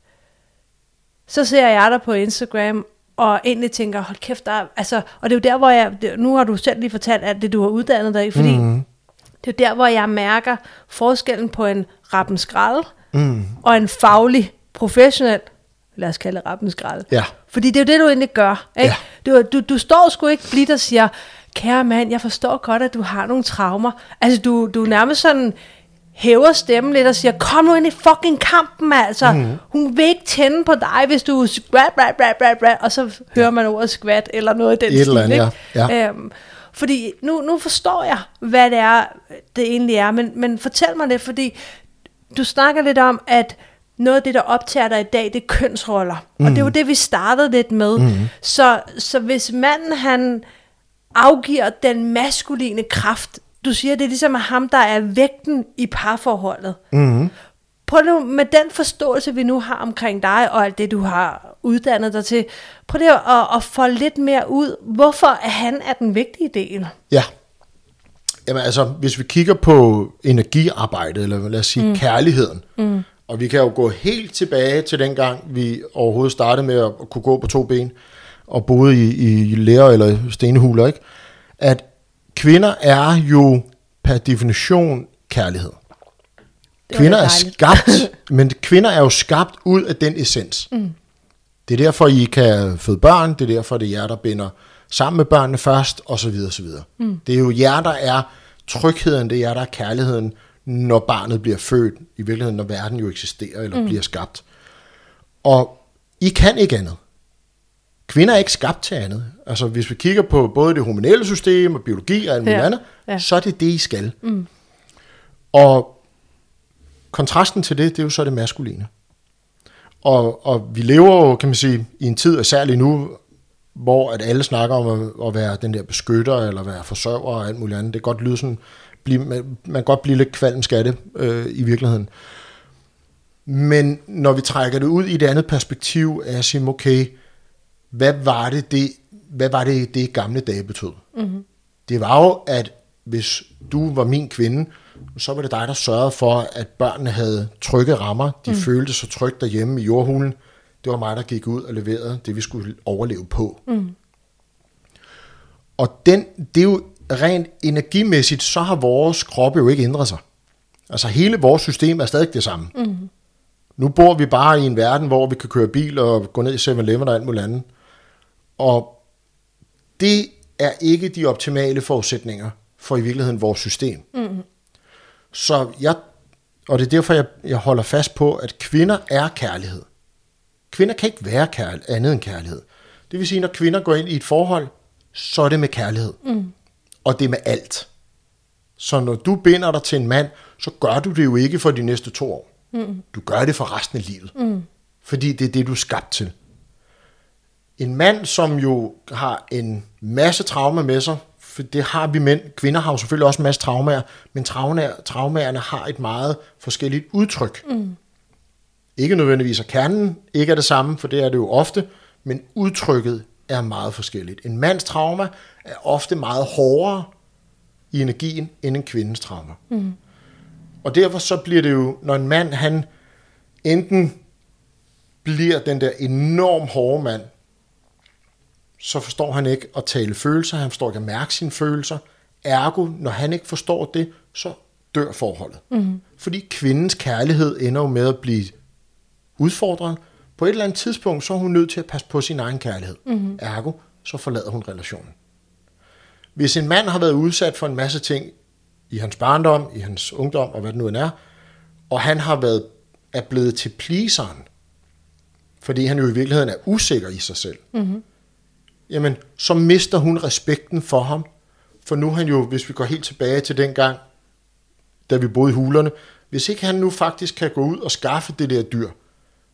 Så ser jeg dig på Instagram, og egentlig tænker, hold kæft, der er, altså, og det er jo der, hvor jeg, nu har du selv lige fortalt alt det, du har uddannet dig i, fordi mm. det er jo der, hvor jeg mærker forskellen på en rappenskrald mm. og en faglig, professionel, lad os kalde det rappenskrald. Ja. Fordi det er jo det, du egentlig gør. Ikke? Ja. Du, du, du står sgu ikke blidt og siger, kære mand, jeg forstår godt, at du har nogle traumer. Altså, du, du er nærmest sådan, hæver stemmen lidt og siger, kom nu ind i fucking kampen, altså. Mm. Hun vil ikke tænde på dig, hvis du skvat, brat, brat, brat, brat, og så hører ja. man ordet skvat, eller noget i den Et stil, andet, ikke? Ja. Ja. Øhm, fordi nu, nu forstår jeg, hvad det er, det egentlig er, men, men fortæl mig det, fordi du snakker lidt om, at noget af det, der optager dig i dag, det er kønsroller. Mm. Og det er jo det, vi startede lidt med. Mm. Så, så hvis manden, han afgiver den maskuline kraft, du siger, det er ligesom ham, der er vægten i parforholdet. Mm. Prøv nu, med den forståelse, vi nu har omkring dig, og alt det, du har uddannet dig til, prøv det at, at få lidt mere ud. Hvorfor er han er den vigtige del? Ja. Jamen altså, hvis vi kigger på energiarbejdet, eller lad os sige mm. kærligheden, mm. og vi kan jo gå helt tilbage til dengang, vi overhovedet startede med at kunne gå på to ben, og boede i, i lære eller stenhuler, ikke? At kvinder er jo per definition kærlighed. Kvinder er skabt, men kvinder er jo skabt ud af den essens. Mm. Det er derfor, I kan føde børn, det er derfor, det er jer, der binder sammen med børnene først, og så videre, så videre. Mm. Det er jo jer, der er trygheden, det er jer, der er kærligheden, når barnet bliver født, i virkeligheden, når verden jo eksisterer, eller mm. bliver skabt. Og I kan ikke andet. Kvinder er ikke skabt til andet. Altså, hvis vi kigger på både det hormonelle system, og biologi og alt muligt ja. andet, ja. så er det det, I skal. Mm. Og kontrasten til det, det er jo så det maskuline. Og, og vi lever jo, kan man sige, i en tid, og særligt nu, hvor at alle snakker om at, at være den der beskytter, eller være forsørger og alt muligt andet. Det kan godt lyde sådan, blive, man, man kan godt blive lidt kvalmsk af det øh, i virkeligheden. Men når vi trækker det ud i det andet perspektiv, er jeg siger, okay, hvad var det, det, hvad var det, det gamle dage betød? Mm-hmm. Det var jo, at hvis du var min kvinde, så var det dig, der sørgede for, at børnene havde trygge rammer. De mm. følte sig trygt derhjemme i jordhulen. Det var mig, der gik ud og leverede det, vi skulle overleve på. Mm. Og den, det er jo rent energimæssigt, så har vores kroppe jo ikke ændret sig. Altså hele vores system er stadig det samme. Mm. Nu bor vi bare i en verden, hvor vi kan køre bil og gå ned i seven eleven og alt muligt andet. Og det er ikke de optimale forudsætninger for i virkeligheden vores system. Mm. Så jeg, og det er derfor, jeg, jeg holder fast på, at kvinder er kærlighed. Kvinder kan ikke være kærlighed, andet end kærlighed. Det vil sige, når kvinder går ind i et forhold, så er det med kærlighed. Mm. Og det er med alt. Så når du binder dig til en mand, så gør du det jo ikke for de næste to år. Mm. Du gør det for resten af livet. Mm. Fordi det er det, du er skabt til. En mand, som jo har en masse traumer med sig, for det har vi mænd. Kvinder har jo selvfølgelig også en masse traumer, men traumaerne har et meget forskelligt udtryk. Mm. Ikke nødvendigvis, at kernen ikke er det samme, for det er det jo ofte, men udtrykket er meget forskelligt. En mands trauma er ofte meget hårdere i energien end en kvindens trauma. Mm. Og derfor så bliver det jo, når en mand, han enten bliver den der enormt hårde mand, så forstår han ikke at tale følelser, han forstår ikke at mærke sine følelser. Ergo, når han ikke forstår det, så dør forholdet. Mm. Fordi kvindens kærlighed ender jo med at blive udfordret. På et eller andet tidspunkt, så er hun nødt til at passe på sin egen kærlighed. Mm. Ergo, så forlader hun relationen. Hvis en mand har været udsat for en masse ting i hans barndom, i hans ungdom, og hvad det nu end er, og han har været, er blevet til pleaseren, fordi han jo i virkeligheden er usikker i sig selv, mm. jamen, så mister hun respekten for ham. For nu han jo, hvis vi går helt tilbage til den gang, da vi boede i hulerne, hvis ikke han nu faktisk kan gå ud og skaffe det der dyr,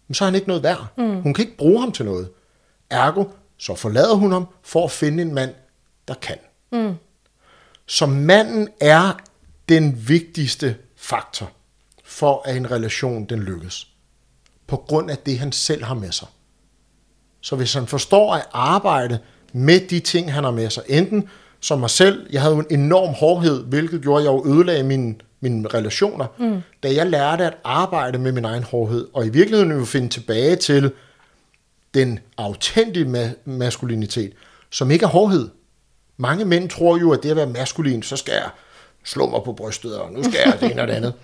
så er han ikke noget værd. Mm. Hun kan ikke bruge ham til noget. Ergo, så forlader hun ham for at finde en mand, der kan. Mm. Så manden er den vigtigste faktor for, at en relation den lykkes. På grund af det, han selv har med sig. Så hvis han forstår at arbejde med de ting, han har med sig, enten som mig selv, jeg havde jo en enorm hårdhed, hvilket gjorde, at jeg jo ødelagde mine, mine relationer, mm. da jeg lærte at arbejde med min egen hårdhed, og i virkeligheden jo finde tilbage til den autentiske ma- maskulinitet, som ikke er hårdhed. Mange mænd tror jo, at det at være maskulin, så skal jeg slå mig på brystet, og nu skal jeg det ene og det andet.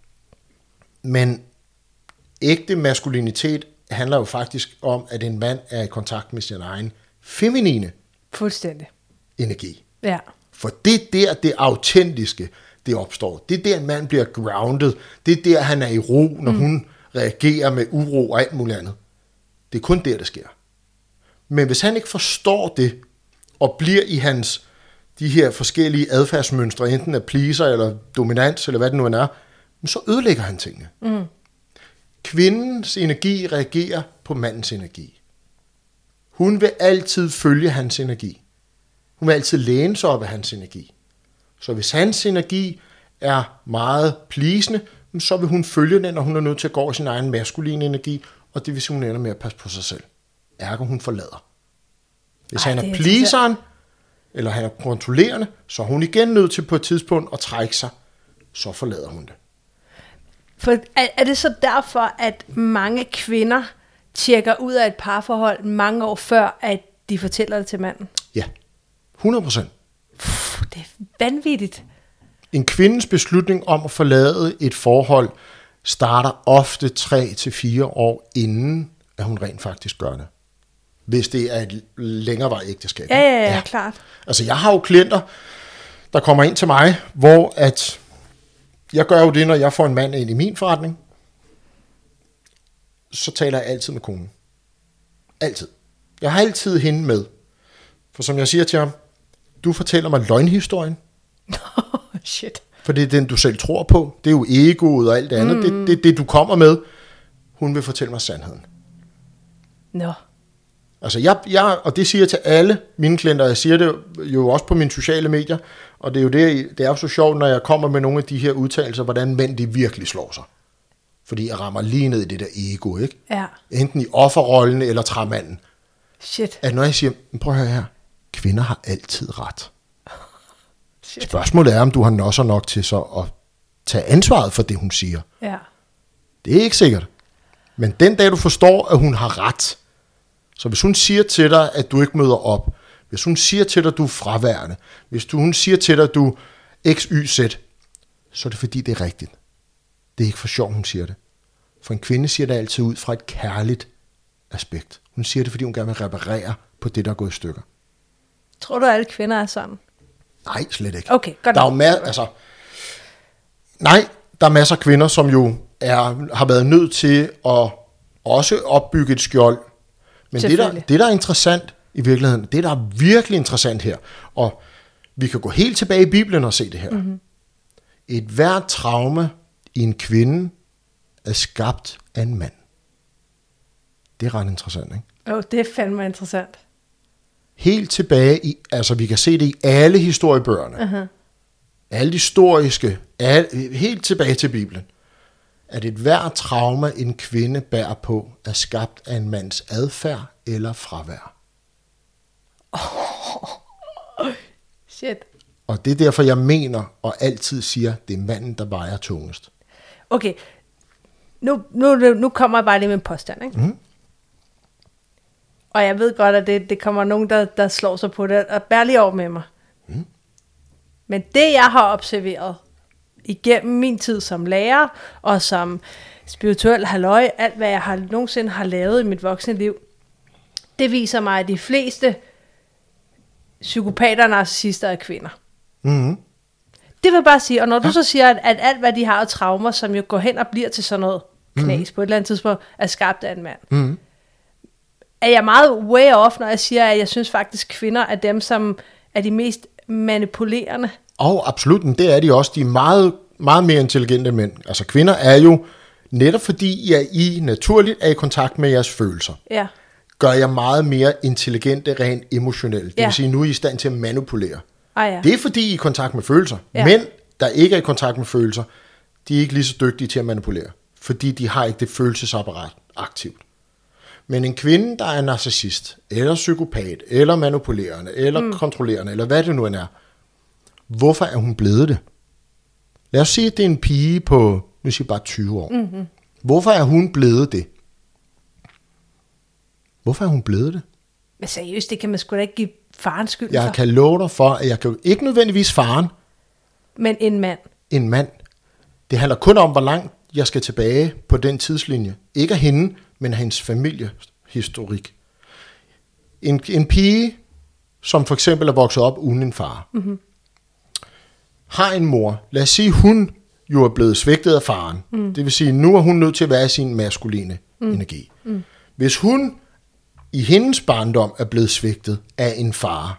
Men ægte maskulinitet handler jo faktisk om, at en mand er i kontakt med sin egen feminine Fuldstændig. energi. Ja. For det er der, det autentiske, det opstår. Det er der, en mand bliver grounded. Det er der, han er i ro, når mm. hun reagerer med uro og alt muligt andet. Det er kun der, det sker. Men hvis han ikke forstår det, og bliver i hans, de her forskellige adfærdsmønstre, enten af pleaser eller dominans, eller hvad det nu er, så ødelægger han tingene. Mm. Kvindens energi reagerer på mandens energi. Hun vil altid følge hans energi. Hun vil altid læne sig op af hans energi. Så hvis hans energi er meget pleasende, så vil hun følge den, og hun er nødt til at gå i sin egen maskuline energi, og det vil sige, hun ender med at passe på sig selv. Ergo hun forlader. Hvis Ej, han er pleaseren, eller han er kontrollerende, så er hun igen nødt til på et tidspunkt at trække sig, så forlader hun det. For er, er det så derfor, at mange kvinder tjekker ud af et parforhold mange år før, at de fortæller det til manden? Ja, hundrede procent. Det er vanvittigt. En kvindes beslutning om at forlade et forhold starter ofte tre til fire år inden, at hun rent faktisk gør det. Hvis det er et længerevarigt ægteskab. Ja, ja, ja, ja, klart. Altså, jeg har jo klienter, der kommer ind til mig, hvor at jeg gør jo det, når jeg får en mand ind i min forretning, så taler jeg altid med konen. Altid. Jeg har altid hende med. For som jeg siger til ham, du fortæller mig løgnhistorien. Oh, shit. For det er den, du selv tror på. Det er jo egoet og alt det andet. Mm. Det er det, det, du kommer med. Hun vil fortælle mig sandheden. Nå. No. Altså jeg, jeg, og det siger jeg til alle mine klienter, jeg siger det jo også på mine sociale medier, og det er jo det, det er jo så sjovt, når jeg kommer med nogle af de her udtalelser, hvordan mænd de virkelig slår sig. Fordi jeg rammer lige ned i det der ego, ikke? Ja. Enten i offerrollen eller træmanden. Shit. At når jeg siger, prøv at høre her, kvinder har altid ret. Shit. Spørgsmålet er, om du har nosser nok til så at tage ansvaret for det, hun siger. Ja. Det er ikke sikkert. Men den dag, du forstår, at hun har ret, så hvis hun siger til dig, at du ikke møder op, hvis hun siger til dig, at du er fraværende, hvis du, hun siger til dig, at du er X Y Z, så er det fordi, det er rigtigt. Det er ikke for sjov, hun siger det. For en kvinde siger det altid ud fra et kærligt aspekt. Hun siger det, fordi hun gerne vil reparere på det, der er gået i stykker. Tror du, at alle kvinder er sådan? Nej, slet ikke. Okay, godt. Der er jo ma- altså, nej, der er masser af kvinder, som jo er, har været nødt til at også opbygge et skjold. Men det der, det, der er interessant i virkeligheden, det, der er virkelig interessant her, og vi kan gå helt tilbage i Bibelen og se det her. Mm-hmm. Et hvert traume i en kvinde er skabt af en mand. Det er ret interessant, ikke? Jo, oh, det er fandme interessant. Helt tilbage i, altså vi kan se det i alle historiebøgerne. Uh-huh. Alle de historiske, alle, helt tilbage til Bibelen. At et hvert trauma, en kvinde bærer på, er skabt af en mands adfærd eller fravær. Oh, shit. Og det er derfor, jeg mener og altid siger, det er manden, der vejer tungest. Okay, nu, nu, nu kommer jeg bare lige med en påstand, ikke? Mm. Og jeg ved godt, at det, det kommer nogen, der, der slår sig på det, og bær lige over med mig. Mm. Men det, jeg har observeret igennem min tid som lærer, og som spirituel halløj, alt hvad jeg har, nogensinde har lavet i mit voksne liv, det viser mig, at de fleste psykopater og narcissister er kvinder. Mm. Det vil bare sige, og når du ja. så siger, at, at alt hvad de har af traumer, som jo går hen og bliver til sådan noget knas mm. på et eller andet tidspunkt, er skabt af en mand. Mm. Er jeg meget way off, når jeg siger, at jeg synes faktisk, kvinder er dem, som er de mest manipulerende? Og absolut, men det er de også. De er meget, meget mere intelligente mænd. Altså kvinder er jo netop fordi I, er, I naturligt er i kontakt med jeres følelser, Ja. gør jeg meget mere intelligente rent emotionelt. Det Ja. vil sige, nu er I i stand til at manipulere. Ah, ja. Det er fordi, I er i kontakt med følelser. Ja. Mænd, der ikke er i kontakt med følelser, de er ikke lige så dygtige til at manipulere. Fordi de har ikke det følelsesapparat aktivt. Men en kvinde, der er narcissist, eller psykopat, eller manipulerende, eller mm. kontrollerende, eller hvad det nu end er, hvorfor er hun blevet det? Lad os sige, at det er en pige på, nu siger jeg bare tyve år. Mm-hmm. Hvorfor er hun blevet det? Hvorfor er hun blevet det? Men seriøst, det kan man sgu da ikke give faren skyld Jeg for. kan love dig for, at jeg kan jo ikke nødvendigvis faren, Men en mand. en mand. Det handler kun om, hvor langt jeg skal tilbage på den tidslinje. Ikke af hende, men af hendes familiehistorik. En, en pige, som for eksempel er vokset op uden en far, mm-hmm. har en mor. Lad os sige, hun jo er blevet svigtet af faren. Mm. Det vil sige, nu er hun nødt til at være i sin maskuline mm. energi. Mm. Hvis hun i hendes barndom er blevet svigtet af en far,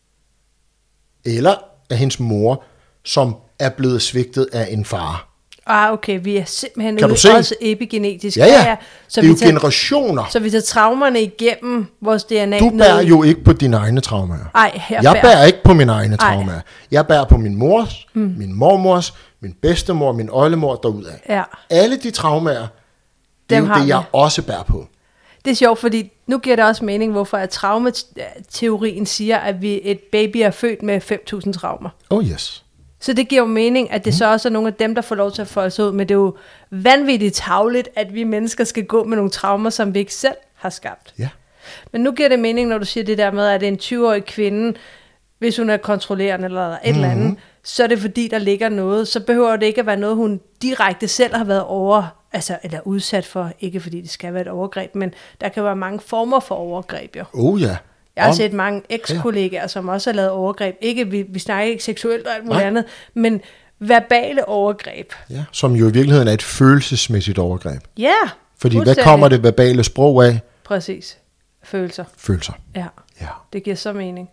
eller af hendes mor, som er blevet svigtet af en far. Ah, okay, vi er simpelthen Kan ude du se? også epigenetisk. Ja, ja. Så det er vi jo tager, generationer. Så vi tager traumerne igennem vores D N A. Du bærer jo ikke på dine egne traumer. Ej, jeg, Jeg bærer. bærer ikke på mine egne Ej. traumer. Jeg bærer på min mors, mm. min mormors, min bedstemor, min oldemor derudad. Ja. Alle de traumer, det er Dem jo har det, vi. jeg også bærer på. Det er sjovt, fordi nu giver det også mening, hvorfor at traumateorien siger, at vi et baby er født med fem tusind traumer. Oh yes. Så det giver jo mening, at det mm. så også er nogle af dem, der får lov til at folde sig ud. Men det er jo vanvittigt tarveligt, at vi mennesker skal gå med nogle traumer, som vi ikke selv har skabt. Ja. Men nu giver det mening, når du siger det der med, at en tyve-årig kvinde, hvis hun er kontrollerende eller et mm. eller andet, så er det fordi, der ligger noget. Så behøver det ikke at være noget, hun direkte selv har været over, altså, eller udsat for. Ikke fordi det skal være et overgreb, men der kan være mange former for overgreb jo. Oh ja. Jeg har Om- set mange eks-kollegaer, ja. som også har lavet overgreb. Ikke, vi, vi snakker ikke seksuelt og alt muligt Nej. andet, men verbale overgreb. Ja, som jo i virkeligheden er et følelsesmæssigt overgreb. Ja, Fordi hvad fuldstændig. kommer det verbale sprog af? Præcis. Følelser. Følelser. Ja, Ja. det giver så mening.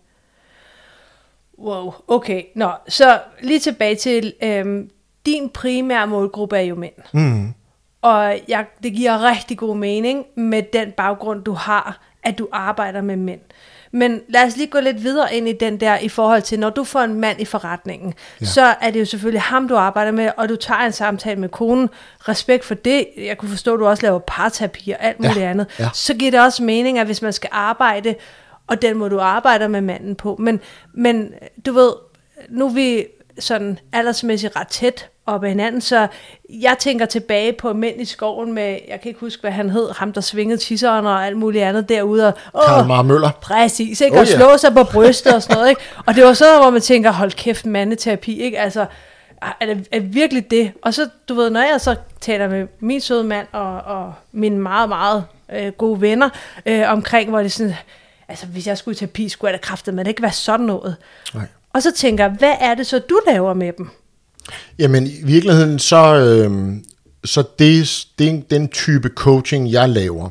Wow, okay. Nå, så lige tilbage til, øhm, din primære målgruppe er jo mænd. Mm. Og jeg, det giver rigtig god mening med den baggrund, du har, at du arbejder med mænd. Men lad os lige gå lidt videre ind i den der, i forhold til, når du får en mand i forretningen, ja. så er det jo selvfølgelig ham, du arbejder med, og du tager en samtale med konen. Respekt for det. Jeg kunne forstå, at du også laver parterapi og alt muligt Ja, andet. ja. Så giver det også mening, at hvis man skal arbejde, og den må du arbejde med manden på. Men, men du ved, nu er vi sådan aldersmæssigt ret tæt op ad hinanden, så jeg tænker tilbage på mænd i skoven med, jeg kan ikke huske, hvad han hed, ham der svingede tisseren og alt muligt andet derude. Og, åh, Karl Mar Møller. præcis, ikke? Oh, Og ja. slå sig på brystet og sådan noget, ikke? Og det var sådan, hvor man tænker, hold kæft, mandeterapi, ikke? Altså, er det er virkelig det? Og så, du ved, når jeg så taler med min søde mand og, og mine meget, meget øh, gode venner øh, omkring, hvor det er sådan, altså, hvis jeg skulle i terapi, skulle jeg da kraftedeme, men det ikke være sådan noget. Nej. Og så tænker jeg, hvad er det så, du laver med dem? Jamen i virkeligheden, så, øh, så det, det, den type coaching, jeg laver,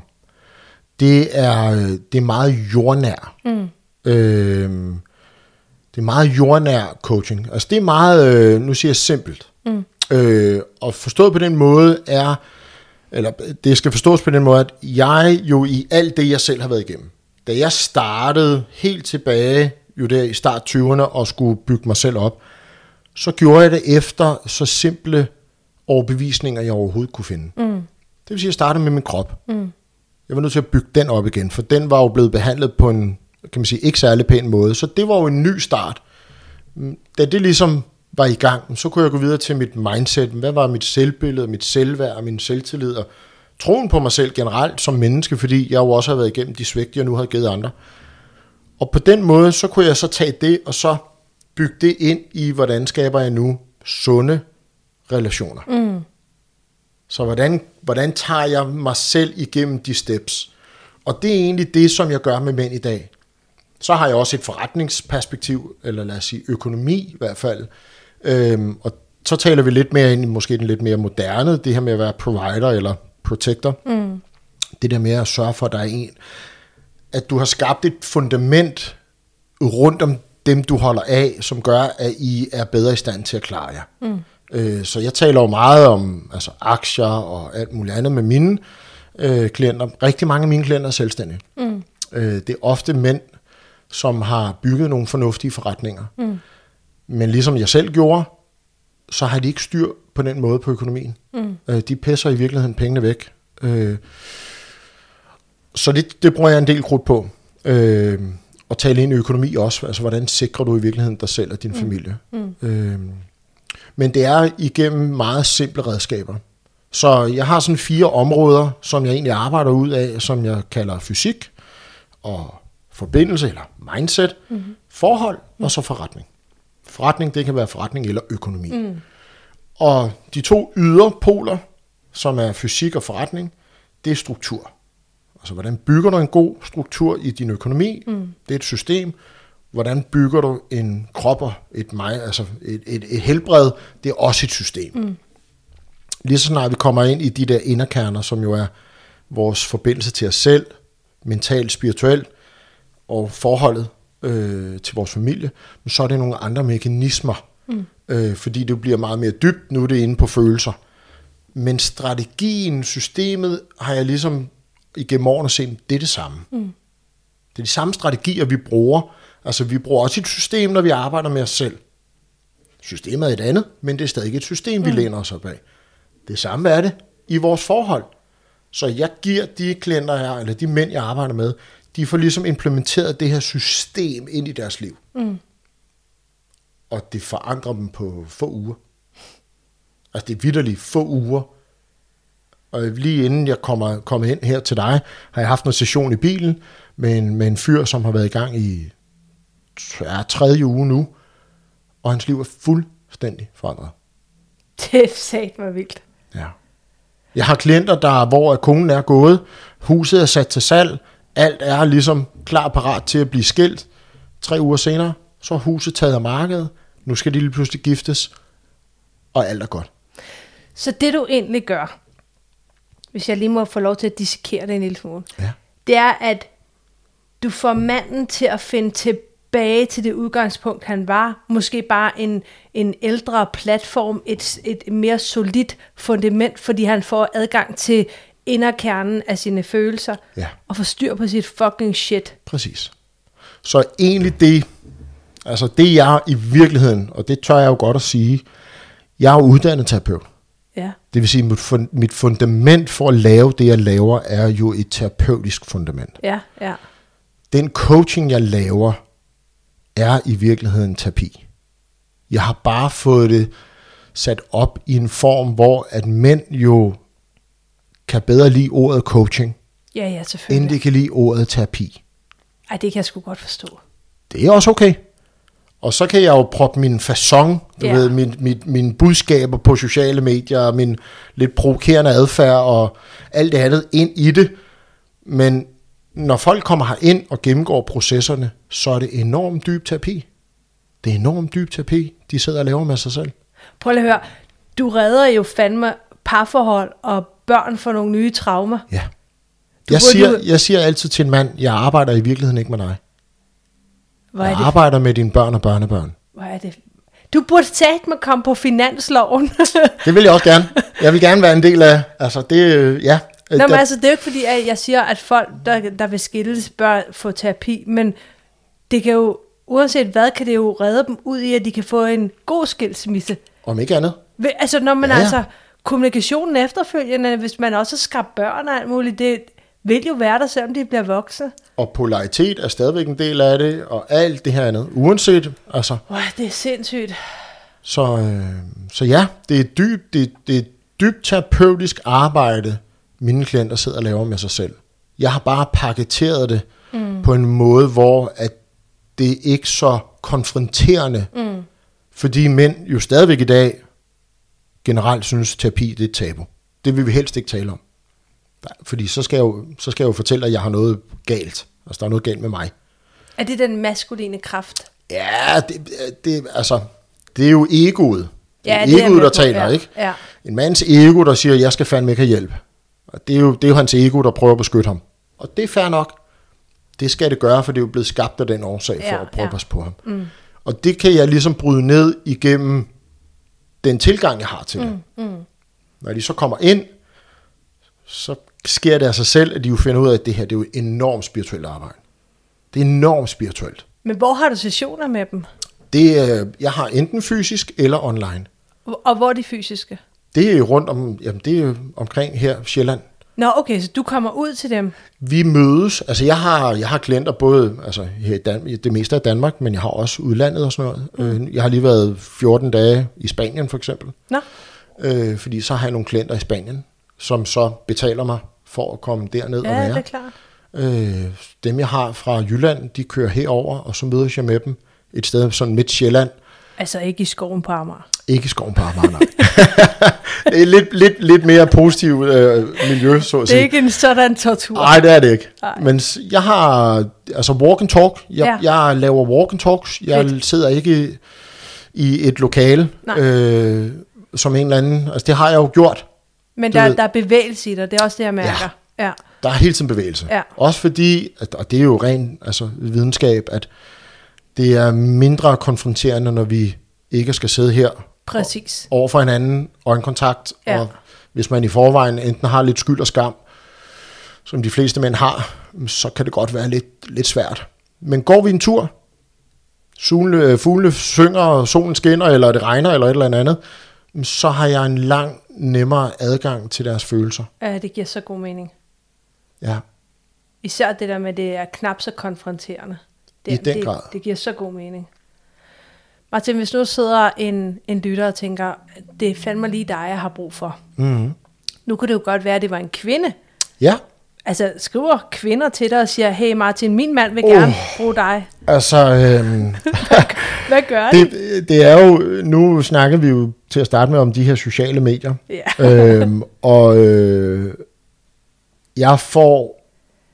det er, det er meget jordnær. Mm. Øh, det er meget jordnær coaching. Altså det er meget, øh, nu siger jeg simpelt. Mm. Øh, og forstået på den måde er, eller det skal forstås på den måde, at jeg jo i alt det, jeg selv har været igennem, da jeg startede helt tilbage, jo der i start tyverne, og skulle bygge mig selv op, så gjorde jeg det efter så simple overbevisninger, jeg overhovedet kunne finde. Mm. Det vil sige, at jeg startede med min krop. Mm. Jeg var nødt til at bygge den op igen, for den var jo blevet behandlet på en, kan man sige, ikke særlig pæn måde. Så det var jo en ny start. Da det ligesom var i gang, så kunne jeg gå videre til mit mindset. Hvad var mit selvbillede, mit selvværd, min selvtillid og troen på mig selv generelt som menneske, fordi jeg jo også har været igennem de svigt, jeg nu har givet andre. Og på den måde, så kunne jeg så tage det, og så bygge det ind i, hvordan skaber jeg nu sunde relationer. Mm. Så hvordan, hvordan tager jeg mig selv igennem de steps? Og det er egentlig det, som jeg gør med mænd i dag. Så har jeg også et forretningsperspektiv, eller lad os sige økonomi i hvert fald. Øhm, og så taler vi lidt mere ind i måske den lidt mere moderne, det her med at være provider eller protector. Mm. Det der med at sørge for, at der er en, at du har skabt et fundament rundt om dem, du holder af, som gør, at I er bedre i stand til at klare jer. Mm. Øh, så jeg taler jo meget om altså, aktier og alt muligt andet med mine øh, klienter. Rigtig mange af mine klienter er selvstændige. Mm. Øh, det er ofte mænd, som har bygget nogle fornuftige forretninger. Mm. Men ligesom jeg selv gjorde, så har de ikke styr på den måde på økonomien. Mm. Øh, de pisser i virkeligheden pengene væk. Øh, så det, det bruger jeg en del krudt på. Øh, og tale ind i økonomi også. Altså, hvordan sikrer du i virkeligheden dig selv og din mm. familie? Mm. Øh, men det er igennem meget simple redskaber. Så jeg har sådan fire områder, som jeg egentlig arbejder ud af, som jeg kalder fysik og forbindelse eller mindset, mm. forhold mm. og så forretning. Forretning, det kan være forretning eller økonomi. Mm. Og de to yderpoler, som er fysik og forretning, det er struktur. Altså, hvordan bygger du en god struktur i din økonomi? Mm. Det er et system. Hvordan bygger du en krop og et, altså et, et, et helbred? Det er også et system. Mm. Lige så snart vi kommer ind i de der inderkerner, som jo er vores forbindelse til os selv, mentalt, spirituelt, og forholdet øh, til vores familie, så er det nogle andre mekanismer, mm. øh, fordi det bliver meget mere dybt, nu er det inde på følelser. Men strategien, systemet, har jeg ligesom igennem årene set, det er det samme. Mm. Det er de samme strategier, vi bruger. Altså, vi bruger også et system, når vi arbejder med os selv. Systemet er et andet, men det er stadig et system, vi mm. læner os op af. Det samme er det i vores forhold. Så jeg giver de klienter her, eller de mænd, jeg arbejder med, de får ligesom implementeret det her system ind i deres liv. Mm. Og det forandrer dem på få uger. Altså, det er vitterligt få uger. Og lige inden jeg kommer, kommer ind her til dig, har jeg haft en session i bilen med en, med en fyr, som har været i gang i ja, tredje uge nu, og hans liv er fuldstændig forandret. Det er sat mig vildt. Ja. Jeg har klienter, der, hvor konen er gået, huset er sat til salg, alt er ligesom klar parat til at blive skilt. Tre uger senere, så er huset taget af markedet, nu skal de lige pludselig giftes, og alt er godt. Så det du egentlig gør, hvis jeg lige må få lov til at dissekere det en lille smule, ja. det er, at du får manden til at finde tilbage til det udgangspunkt, han var. Måske bare en, en ældre platform, et, et mere solidt fundament, fordi han får adgang til inderkernen af sine følelser, ja. og får styr på sit fucking shit. Præcis. Så egentlig det, altså det jeg i virkeligheden, og det tør jeg jo godt at sige, jeg er uddannet terapeut. Ja. Det vil sige, at mit fundament for at lave det, jeg laver, er jo et terapeutisk fundament. Ja, ja. Den coaching, jeg laver, er i virkeligheden terapi. Jeg har bare fået det sat op i en form, hvor at mænd jo kan bedre lide ordet coaching, ja, ja, selvfølgelig. end de kan lide ordet terapi. Ej, det kan jeg sgu godt forstå. Det er også okay. Og så kan jeg jo proppe min facon, du ja. ved, min, min, mine budskaber på sociale medier, min lidt provokerende adfærd og alt det andet ind i det. Men når folk kommer herind og gennemgår processerne, så er det enormt dyb terapi. Det er enormt dyb terapi, de sidder og laver med sig selv. Prøv lige at høre, du redder jo fandme parforhold og børn for nogle nye traumer. Ja. Jeg siger, jeg siger altid til en mand, jeg arbejder i virkeligheden ikke med dig. Hvor er jeg det? arbejder med dine børn og børnebørn. Hvor er det? Du burde sagt mig komme på finansloven. Det vil jeg også gerne. Jeg vil gerne være en del af, altså det, ja. Nå, men altså, det er jo ikke fordi, at jeg siger, at folk, der, der vil skilles, bør få terapi, men det kan jo, uanset hvad, kan det jo redde dem ud i, at de kan få en god skilsmisse. Om ikke andet. Altså, når man ja, ja. altså, kommunikationen efterfølgende, hvis man også har skabt børn og alt muligt, det vil jo være der, selvom de bliver voksne. Og polaritet er stadigvæk en del af det, og alt det her andet, uanset, altså. Wow, det er sindssygt. Så, øh, så ja, det er dybt, det, det er dybt terapeutisk arbejde, mine klienter sidder og laver med sig selv. Jeg har bare paketeret det mm. på en måde, hvor at det er ikke så konfronterende, mm. fordi mænd jo stadigvæk i dag generelt synes, terapi det er et tabu. Det vil vi helst ikke tale om. Fordi så skal, jeg jo, så skal jeg jo fortælle, at jeg har noget galt. Altså, der er noget galt med mig. Er det den maskuline kraft? Ja, det, det, altså, det er jo egoet. Det er ja, det egoet, er der taler, ja. ikke? Ja. En mands ego, der siger, jeg skal fandme ikke have hjælp. Og det er, jo, det er jo hans ego, der prøver at beskytte ham. Og det er fair nok. Det skal det gøre, for det er jo blevet skabt af den årsag for ja, at prøve ja. at passe på ham. Mm. Og det kan jeg ligesom bryde ned igennem den tilgang, jeg har til det. Mm, mm. Når de så kommer ind, så sker det af sig selv, at de jo finder ud af, at det her det er jo enormt spirituelt arbejde. Det er enormt spirituelt. Men hvor har du sessioner med dem? Det er, jeg har enten fysisk eller online. Og hvor er de fysiske? Det er rundt om, jamen det er omkring her, Sjælland. Nå, okay, så du kommer ud til dem? Vi mødes, altså jeg har, jeg har klienter både altså her i Dan- det meste af Danmark, men jeg har også udlandet og sådan noget. Mm. Jeg har lige været fjorten dage i Spanien for eksempel. Nå. Øh, fordi så har jeg nogle klienter i Spanien, som så betaler mig for at komme derned ja, og være. Ja, det er klart. Øh, dem jeg har fra Jylland, de kører herover, og så mødes jeg med dem et sted sådan midt Sjælland. Altså ikke i skoven på Amager? Ikke i skoven på Amager, nej. Det er lidt, lidt, lidt mere positivt øh, miljø, så at Det sige. er ikke en sådan tortur? Nej, det er det ikke. Ej. Men jeg har, altså walk and talk, jeg, ja. jeg laver walk and talks, jeg Fedt. sidder ikke i, i et lokale, øh, som en eller anden, altså det har jeg jo gjort. Men der, der er bevægelse i dig, det er også det, jeg mærker. Ja. Ja. Der er hele tiden bevægelse. Ja. Også fordi, at, og det er jo ren altså, videnskab, at det er mindre konfronterende, når vi ikke skal sidde her Præcis. over for hinanden, øjenkontakt, ja. og hvis man i forvejen enten har lidt skyld og skam, som de fleste mænd har, så kan det godt være lidt, lidt svært. Men går vi en tur, fuglene, fuglene synger, og solen skinner, eller det regner, eller et eller andet, så har jeg en lang, nemmere adgang til deres følelser. Ja, det giver så god mening. Ja. Især det der med, det er knap så konfronterende. Det, I den det, grad. Det giver så god mening. Martin, hvis nu sidder en, en lytter og tænker, det er fandme lige dig, jeg har brug for. Mm-hmm. Nu kunne det jo godt være, at det var en kvinde. Ja. Altså, skriver kvinder til dig og siger, hey Martin, min mand vil Oh. gerne bruge dig. Altså, øhm, hvad gør det? de? Det er jo, nu snakker vi jo til at starte med om de her sociale medier. Ja. øhm, og øh, jeg får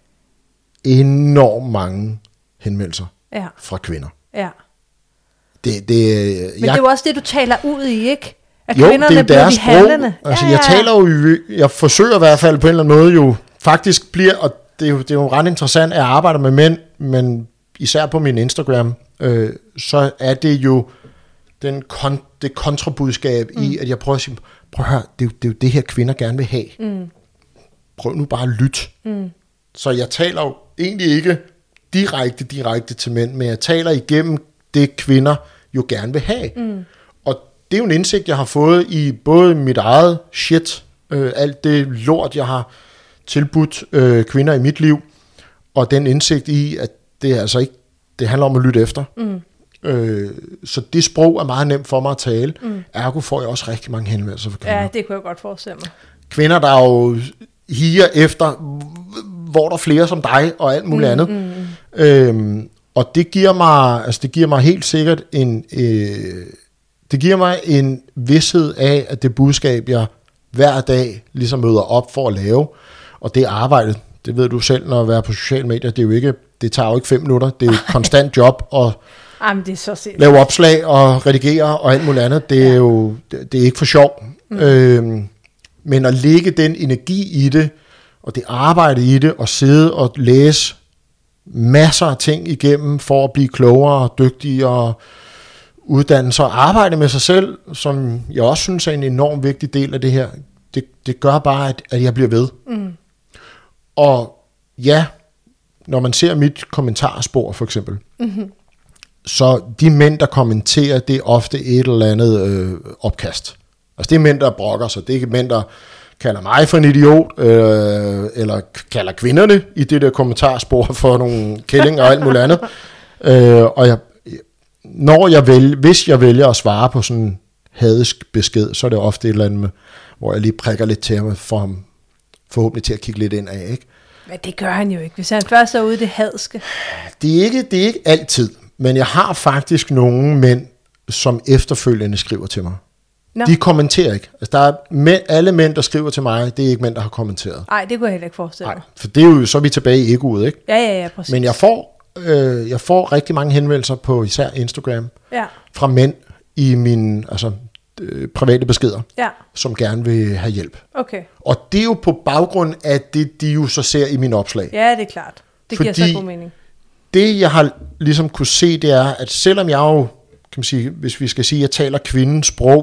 enormt mange henvendelser Ja. fra kvinder. Ja. Det, det, Men jeg, det er jo også det, du taler ud i, ikke? At jo, kvinderne det er bliver deres de sprog. handlende. Altså, ja, jeg ja. taler jo, jeg forsøger i hvert fald på en eller anden måde jo, faktisk bliver, og det er jo, det er jo ret interessant, at jeg arbejder med mænd, men især på min Instagram, øh, så er det jo den kon, det kontrabudskab mm. i, at jeg prøver at sige, prøv at høre, det er, jo, det er jo det her, kvinder gerne vil have. Mm. Prøv nu bare at lytte. Mm. Så jeg taler jo egentlig ikke direkte, direkte til mænd, men jeg taler igennem det, kvinder jo gerne vil have. Mm. Og det er jo en indsigt, jeg har fået i både mit eget shit, øh, alt det lort, jeg har tilbudt øh, kvinder i mit liv, og den indsigt i, at det er altså ikke, det handler om at lytte efter. Mm. Øh, så det sprog er meget nemt for mig at tale. Mm. Ergo får jeg også rigtig mange henvendelser fra kvinder. Ja, det kunne jeg godt forestille mig. Kvinder, der jo higer efter, hvor der er flere som dig, og alt muligt mm, andet. Mm. Øhm, og det giver mig, altså det giver mig helt sikkert en, øh, det giver mig en vished af, at det budskab, jeg hver dag ligesom møder op for at lave, og det arbejde, det ved du selv, når jeg er på sociale medier, det er jo ikke, det tager jo ikke fem minutter, det er et konstant job, og Jamen, det er så sindssygt. lave opslag og redigere og alt muligt andet, det er ja. jo, det, det er ikke for sjov. Mm. Øhm, men at lægge den energi i det, og det arbejde i det, og sidde og læse masser af ting igennem, for at blive klogere, dygtigere, uddanne sig og arbejde med sig selv, som jeg også synes er en enorm vigtig del af det her, det, det gør bare, at, at jeg bliver ved. Mm. Og ja, når man ser mit kommentarspor for eksempel, mm-hmm. så de mænd, der kommenterer, det er ofte et eller andet øh, opkast. Altså det er mænd, der brokker sig, det er ikke mænd, der kalder mig for en idiot, øh, eller kalder kvinderne i det der kommentarspor for nogle kællinger og alt muligt andet. Øh, og jeg, når jeg vælger, hvis jeg vælger at svare på sådan en hadisk besked, så er det ofte et eller andet, med, hvor jeg lige prikker lidt til ham, for ham forhåbentlig til at kigge lidt ind af, ikke? Men det gør han jo ikke, hvis han først er ude i det hadske. Det er ikke, det er ikke altid, men jeg har faktisk nogle mænd, som efterfølgende skriver til mig. No. De kommenterer ikke. Altså, der er mænd, alle mænd, der skriver til mig, det er ikke mænd, der har kommenteret. Nej, det kunne jeg heller ikke forestille mig. Nej, for det er jo, så er vi tilbage i egoet, ikke? Ja, ja, ja, præcis. Men jeg får, øh, jeg får rigtig mange henvendelser på især Instagram, ja. fra mænd i mine altså, øh, private beskeder, ja. som gerne vil have hjælp. Okay. Og det er jo på baggrund af det, de jo så ser i mine opslag. Ja, det er klart. Det Fordi giver så god mening. Det, jeg har ligesom kunne se, det er, at selvom jeg jo, kan man sige, hvis vi skal sige, at jeg taler kvindens sprog,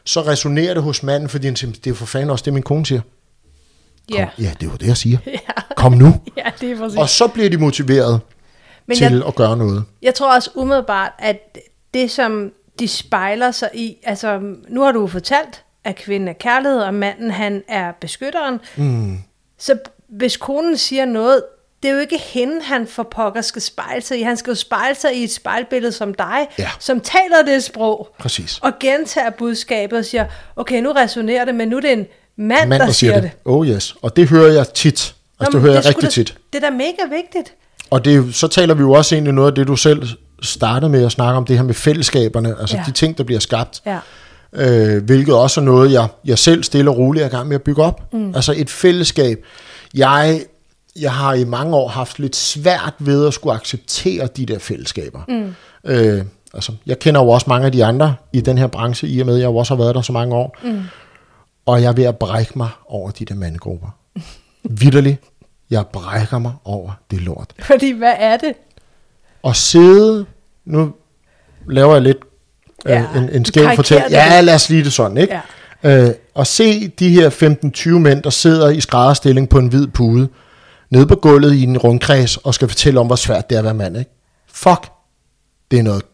så resonerer det hos manden, fordi han siger, det er for fanden også det, min kone siger. Kom, Ja. ja, det er jo det, jeg siger. Ja. Kom nu. Ja, det er præcis. Og så bliver de motiveret Men til jeg, at gøre noget. jeg tror også umiddelbart, at det, som de spejler sig i, altså nu har du fortalt, at kvinden er kærlighed, og manden han er beskytteren. Mm. Så hvis konen siger noget, det er jo ikke hende, han for pokker skal spejle sig i. Han skal jo spejle sig i et spejlbillede som dig, Ja. som taler det sprog. Præcis. Og gentager budskabet og siger, okay, nu resonerer det, men nu er det en mand, Mand, der, der siger det. det. Oh yes. Og det hører jeg tit. Altså, Nå, det men hører jeg er rigtig sgu da- tit. Det er da mega vigtigt. Og det, er jo- så taler vi jo også egentlig noget af det, du selv startede med at snakke om, det her med fællesskaberne, altså Ja. de ting, der bliver skabt. Ja. Øh, hvilket også er noget, jeg, jeg selv stille og roligt er i gang med at bygge op. Mm. Altså et fællesskab. Jeg, jeg har i mange år haft lidt svært ved at skulle acceptere de der fællesskaber. Mm. Øh, altså, jeg kender jo også mange af de andre i den her branche, i og med, at jeg jo også har været der så mange år. Mm. Og jeg er ved at brække mig over de der mandegrupper. Vitterligt. Jeg brækker mig over det lort. Fordi hvad er det? Og sidde, nu laver jeg lidt øh, Ja, en, en du skæv karikerer fortælling. det Ja, lidt. lad os lige det sådan, ikke? Ja. Øh, og se de her femten tyve mænd, der sidder i skrædderstilling på en hvid pude, nede på gulvet i en rundkreds, og skal fortælle om, hvor svært det er at være mand, ikke? Fuck, det er noget.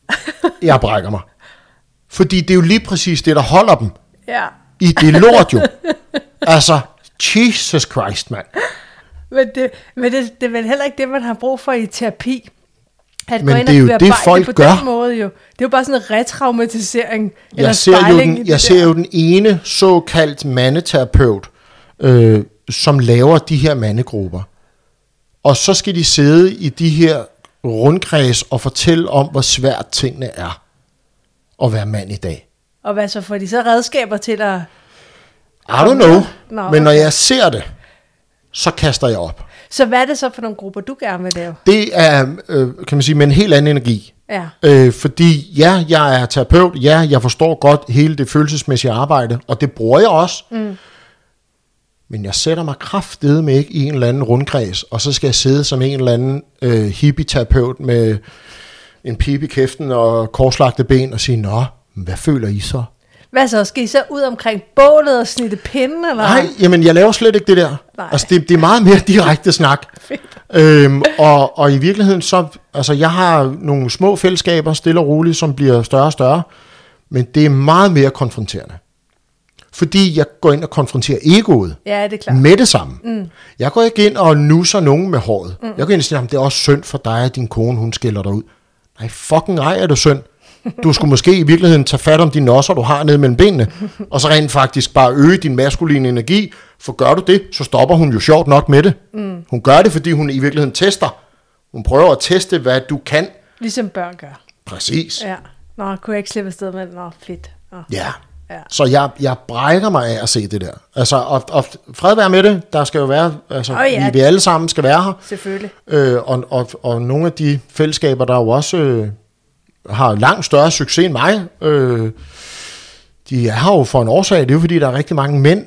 Jeg brækker mig. Fordi det er jo lige præcis det, der holder dem Ja. i det lort jo. Altså, Jesus Christ, mand. Men, det, men det, det er vel heller ikke det, man har brug for i terapi. At Men gå ind det er og jo det, bearbejde folk på gør. Den måde, jo. Det er jo bare sådan en retraumatisering. eller Jeg ser, jo spejling i den, det jeg ser der. jo den ene såkaldt mandeterapeut, øh, som laver de her mandegrupper. Og så skal de sidde i de her rundkreds og fortælle om, hvor svært tingene er at være mand i dag. Og hvad så får de så redskaber til at... I don't know, Nå, men når okay. jeg ser det, så kaster jeg op. Så hvad er det så for nogle grupper, du gerne vil lave? Det er, øh, kan man sige, med en helt anden energi. Ja. Øh, fordi ja, jeg er terapeut, ja, jeg forstår godt hele det følelsesmæssige arbejde, og det bruger jeg også. Mm. Men jeg sætter mig kraftedeme ikke i en eller anden rundkreds, og så skal jeg sidde som en eller anden øh, hippie-terapeut med en pip i kæften og korslagte ben og sige, nå, hvad føler I så? Hvad så? Skal I så ud omkring bålet og snitte pinden? Eller? Nej, jamen jeg laver slet ikke det der. Nej. Altså det, det er meget mere direkte snak. Fedt. Øhm, og, og i virkeligheden så, altså jeg har nogle små fællesskaber, stille og roligt, som bliver større og større, men det er meget mere konfronterende. Fordi jeg går ind og konfronterer egoet Ja, det er klart. med det samme. Mm. Jeg går ikke ind og nusser nogen med håret. Mm. Jeg går ind og siger, det er også synd for dig, at din kone, hun skælder dig ud. Nej, fucking ej er det synd. Du skulle måske i virkeligheden tage fat om de nosser, du har nede mellem benene, og så rent faktisk bare øge din maskuline energi, for gør du det, så stopper hun jo sjovt nok med det. Mm. Hun gør det, fordi hun i virkeligheden tester. Hun prøver at teste, hvad du kan. Ligesom børn gør. Præcis. Ja. Nå, kunne jeg ikke slippe afsted med det? Nå, fedt. Nå. Ja. Ja. Så jeg, jeg brækker mig af at se det der. Altså, og, og fred være med det. Der skal jo være, altså, Oh, ja. vi, vi alle sammen skal være her. Selvfølgelig. Øh, og, og, og nogle af de fællesskaber, der jo også øh, har langt større succes end mig, øh, de er her jo for en årsag. Det er jo fordi, der er rigtig mange mænd,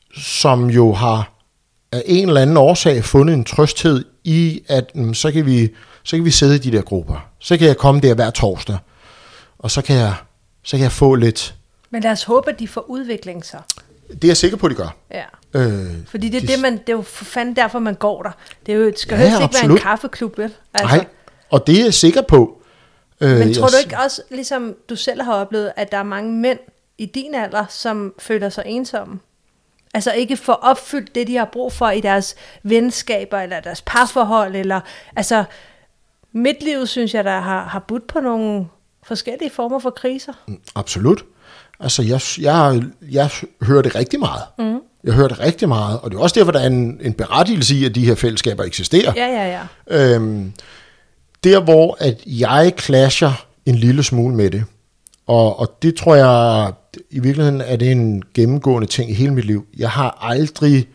som jo har af en eller anden årsag fundet en trøsthed i, at mm, så, kan vi, så kan vi sidde i de der grupper. Så kan jeg komme der hver torsdag, og så kan jeg, så kan jeg få lidt... Men lad os håbe, at de får udvikling så. Det er jeg sikker på, de gør. Ja. Øh, Fordi det er, de, det, man, det er jo for fanden derfor, man går der. Det er jo, det skal Ja, helst ikke være absolut. en kaffeklub, vel? Altså. Nej, og det er jeg sikker på. Øh, Men tror jeg, du ikke også, ligesom du selv har oplevet, at der er mange mænd i din alder, som føler sig ensomme? Altså ikke får opfyldt det, de har brug for i deres venskaber, eller deres parforhold, eller altså mit liv, synes jeg, der har, har budt på nogle forskellige former for kriser. Absolut. Altså, jeg, jeg, jeg hører det rigtig meget. Mm. Jeg hører det rigtig meget, og det er også derfor, der er en, en berettigelse i, at de her fællesskaber eksisterer. Ja, ja, ja. Øhm, der, hvor at jeg clasher en lille smule med det, og, og det tror jeg, i virkeligheden er det en gennemgående ting i hele mit liv. Jeg har aldrig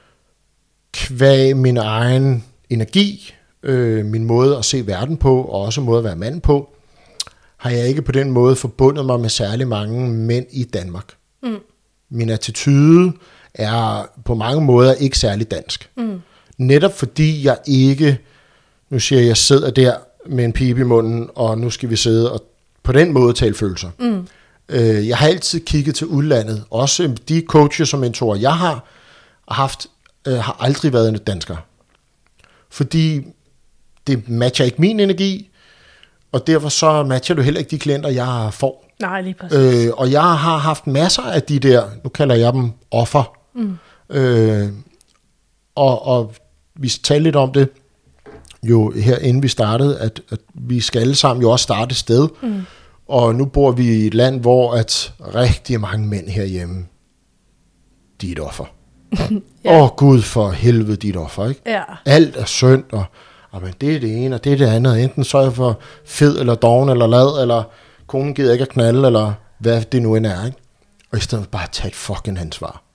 kvæg min egen energi, øh, min måde at se verden på, og også måde at være mand på, har jeg ikke på den måde forbundet mig med særlig mange mænd i Danmark. Mm. Min attitude er på mange måder ikke særlig dansk. Mm. Netop fordi jeg ikke, nu siger jeg, jeg sidder der med en pibe i munden, og nu skal vi sidde og på den måde tale følelser. Mm. Øh, jeg har altid kigget til udlandet. Også de coaches og mentorer, jeg har haft, øh, har aldrig været en dansker. Fordi det matcher ikke min energi, og derfor så matcher du heller ikke de klienter, jeg får. Nej, lige præcis. Øh, og jeg har haft masser af de der, nu kalder jeg dem offer. Mm. Øh, og, og vi talte lidt om det, jo her inden vi startede, at, at vi skal alle sammen jo også starte et sted. Mm. Og nu bor vi i et land, hvor at rigtig mange mænd herhjemme, de er et offer. Åh ja. oh, Gud for helvede, de er et offer, ikke? Ja. Alt er synd, og, og men det er det ene, og det er det andet. Enten så er jeg for fed, eller doven, eller lad, eller konen gider ikke at knalde, eller hvad det nu end er, ikke? Og i stedet for bare at tage et fucking ansvar.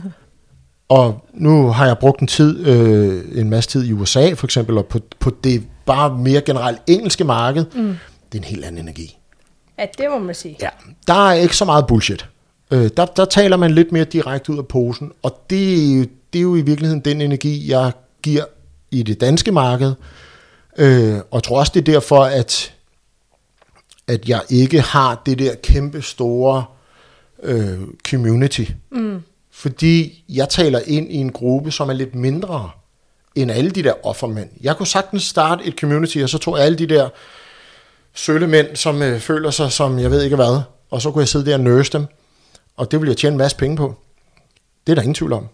Og nu har jeg brugt en tid, øh, en masse tid i U S A, for eksempel, og på, på det bare mere generelt engelske marked. Mm. Det er en helt anden energi. Ja, det må man sige. Ja, der er ikke så meget bullshit. Øh, der, der taler man lidt mere direkte ud af posen, og det, det er jo i virkeligheden den energi, jeg giver i det danske marked. Øh, og jeg tror også, det er derfor, at, at jeg ikke har det der kæmpe store øh, community. Mm. Fordi jeg taler ind i en gruppe, som er lidt mindre end alle de der offermænd. Jeg kunne sagtens starte et community, og så tog jeg alle de der sølle mænd, som øh, føler sig som jeg ved ikke hvad, og så kunne jeg sidde der og nurse dem, og det ville jeg tjene en masse penge på. Det er der ingen tvivl om.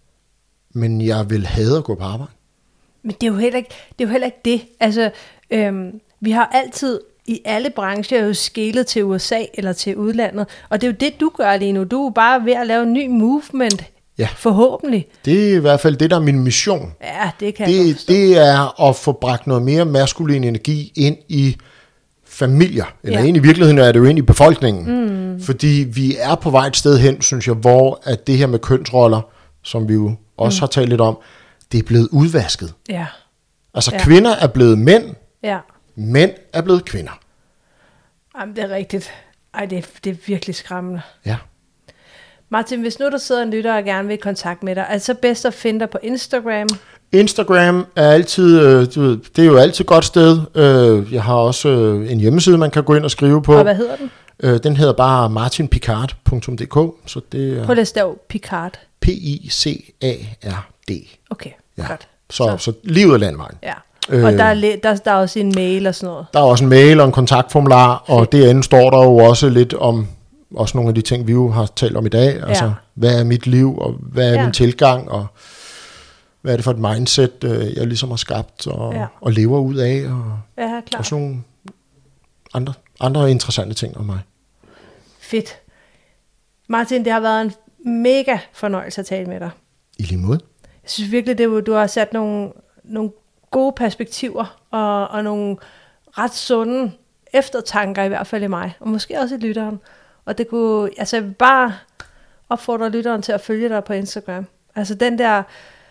Men jeg vil hade at gå på arbejde. Men det er jo heller ikke det. Er jo heller ikke det. Altså, øhm, vi har altid i alle brancher jo skelet til U S A eller til udlandet, og det er jo det, du gør lige nu. Du er bare ved at lave en ny movement, ja. Forhåbentlig. Det er i hvert fald det, der er min mission. Ja, det kan det, jeg godt det er at få bragt noget mere maskulin energi ind i familier, eller ja. Ind i virkeligheden er det jo ind i befolkningen, mm. fordi vi er på vej et sted hen, synes jeg, hvor at det her med kønsroller, som vi jo også mm. har talt lidt om, det er blevet udvasket. Ja. Altså ja. Kvinder er blevet mænd, ja. Mænd er blevet kvinder. Jamen, det er rigtigt. Ej, det er, det er virkelig skræmmende. Ja. Martin, hvis nu der sidder en lytter og gerne vil i kontakt med dig, er det så bedst at finde dig på Instagram? Instagram er altid, øh, du ved, det er jo altid et godt sted. Øh, jeg har også øh, en hjemmeside, man kan gå ind og skrive på. Og hvad hedder den? Øh, den hedder bare martin picard punktum d k. Så det er Prøv at stave Picard. P I C A R D. Okay, ja. Godt. Så, så. så livet er landvejen. Ja. Og der er, der, der er også en mail og sådan noget. Der er også en mail og en kontaktformular, og derinde står der jo også lidt om også nogle af de ting, vi jo har talt om i dag. Ja. Altså, hvad er mit liv, og hvad er ja. Min tilgang, og hvad er det for et mindset, jeg ligesom har skabt og, ja. Og lever ud af, og, ja, klar. og sådan nogle andre, andre interessante ting om mig. Fedt. Martin, det har været en mega fornøjelse at tale med dig. I lige måde. Jeg synes virkelig, det, du har sat nogle, nogle gode perspektiver, og, og nogle ret sunde eftertanker, i hvert fald i mig, og måske også i lytteren. Og det kunne, altså jeg vil bare opfordre lytteren til at følge dig på Instagram. Altså den der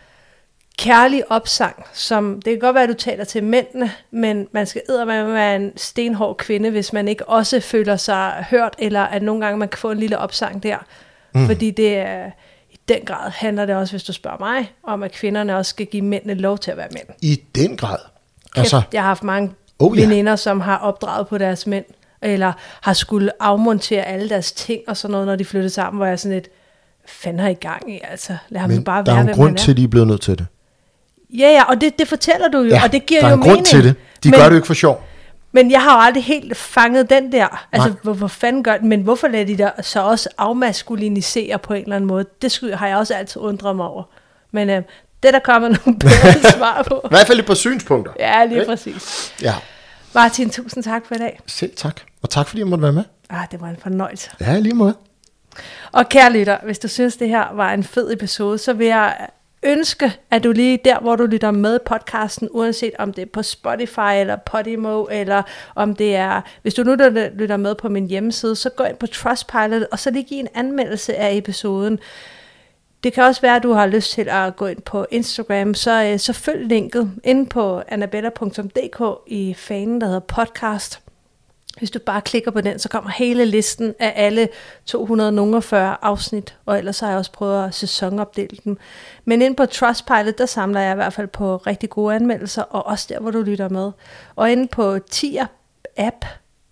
kærlige opsang, som, det kan godt være, at du taler til mændene, men man skal eddermame være en stenhård kvinde, hvis man ikke også føler sig hørt, eller at nogle gange man kan få en lille opsang der. Mm. Fordi det er, i den grad handler det også, hvis du spørger mig, om at kvinderne også skal give mændene lov til at være mænd. I den grad? Altså, jeg har haft mange oh, ja. veninder, som har opdraget på deres mænd, eller har skulle afmontere alle deres ting og sådan noget, når de flyttede sammen, hvor jeg sådan lidt, fanden har I gang i, altså lad ham bare være, der er en grund til, at de er blevet nødt til det. Ja, ja, og det, det fortæller du jo, ja, og det giver jo mening. Der er en grund til det. De men, gør det jo ikke for sjov. Men jeg har jo aldrig helt fanget den der, altså hvor, hvor fanden gør det, men hvorfor lader de der så også afmaskulinisere på en eller anden måde? Det har jeg også altid undret mig over. Men øh, det der kommer nogle bedre svar på. I hvert fald et par synspunkter. Ja, lige okay? Præcis. Ja. Martin, tusind tak for i dag. Selv tak. Og tak fordi jeg måtte være med. Ah, det var en fornøjelse. Ja, lige måde. Og kære lytter, hvis du synes det her var en fed episode, så vil jeg ønske, at du lige der, hvor du lytter med podcasten, uanset om det er på Spotify eller Podimo, eller om det er, hvis du nu lytter med på min hjemmeside, så gå ind på Trustpilot, og så lige give en anmeldelse af episoden. Det kan også være, at du har lyst til at gå ind på Instagram, så, så følg linket inde på annabella punktum d k i fanen, der hedder podcast. Hvis du bare klikker på den, så kommer hele listen af alle to hundrede og fyrre afsnit, og ellers har jeg også prøvet at sæsonopdele dem. Men inde på Trustpilot, der samler jeg i hvert fald på rigtig gode anmeldelser, og også der, hvor du lytter med. Og inde på Tier app,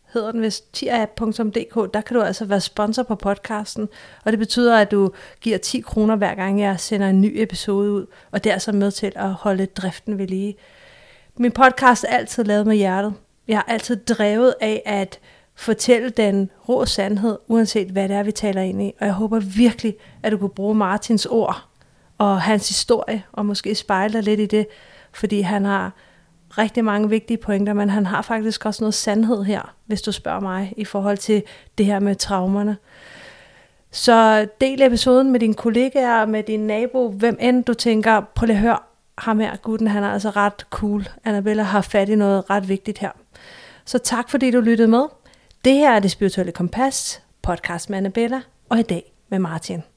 hedder den vist, tierapp punktum d k, der kan du altså være sponsor på podcasten, og det betyder, at du giver ti kroner hver gang jeg sender en ny episode ud, og det er altså med til at holde driften ved lige. Min podcast er altid lavet med hjertet. Jeg har altid drevet af at fortælle den rå sandhed, uanset hvad det er, vi taler ind i, og jeg håber virkelig, at du kunne bruge Martins ord og hans historie, og måske spejle dig lidt i det, fordi han har rigtig mange vigtige pointer, men han har faktisk også noget sandhed her, hvis du spørger mig, i forhold til det her med traumerne. Så del episoden med dine kollegaer, med din nabo, hvem end du tænker, prøv lige at høre, ham her, gutten, han er altså ret cool. Annabella har fat i noget ret vigtigt her. Så tak fordi du lyttede med. Det her er Det Spirituelle Kompas, podcast med Annabella, og i dag med Martin.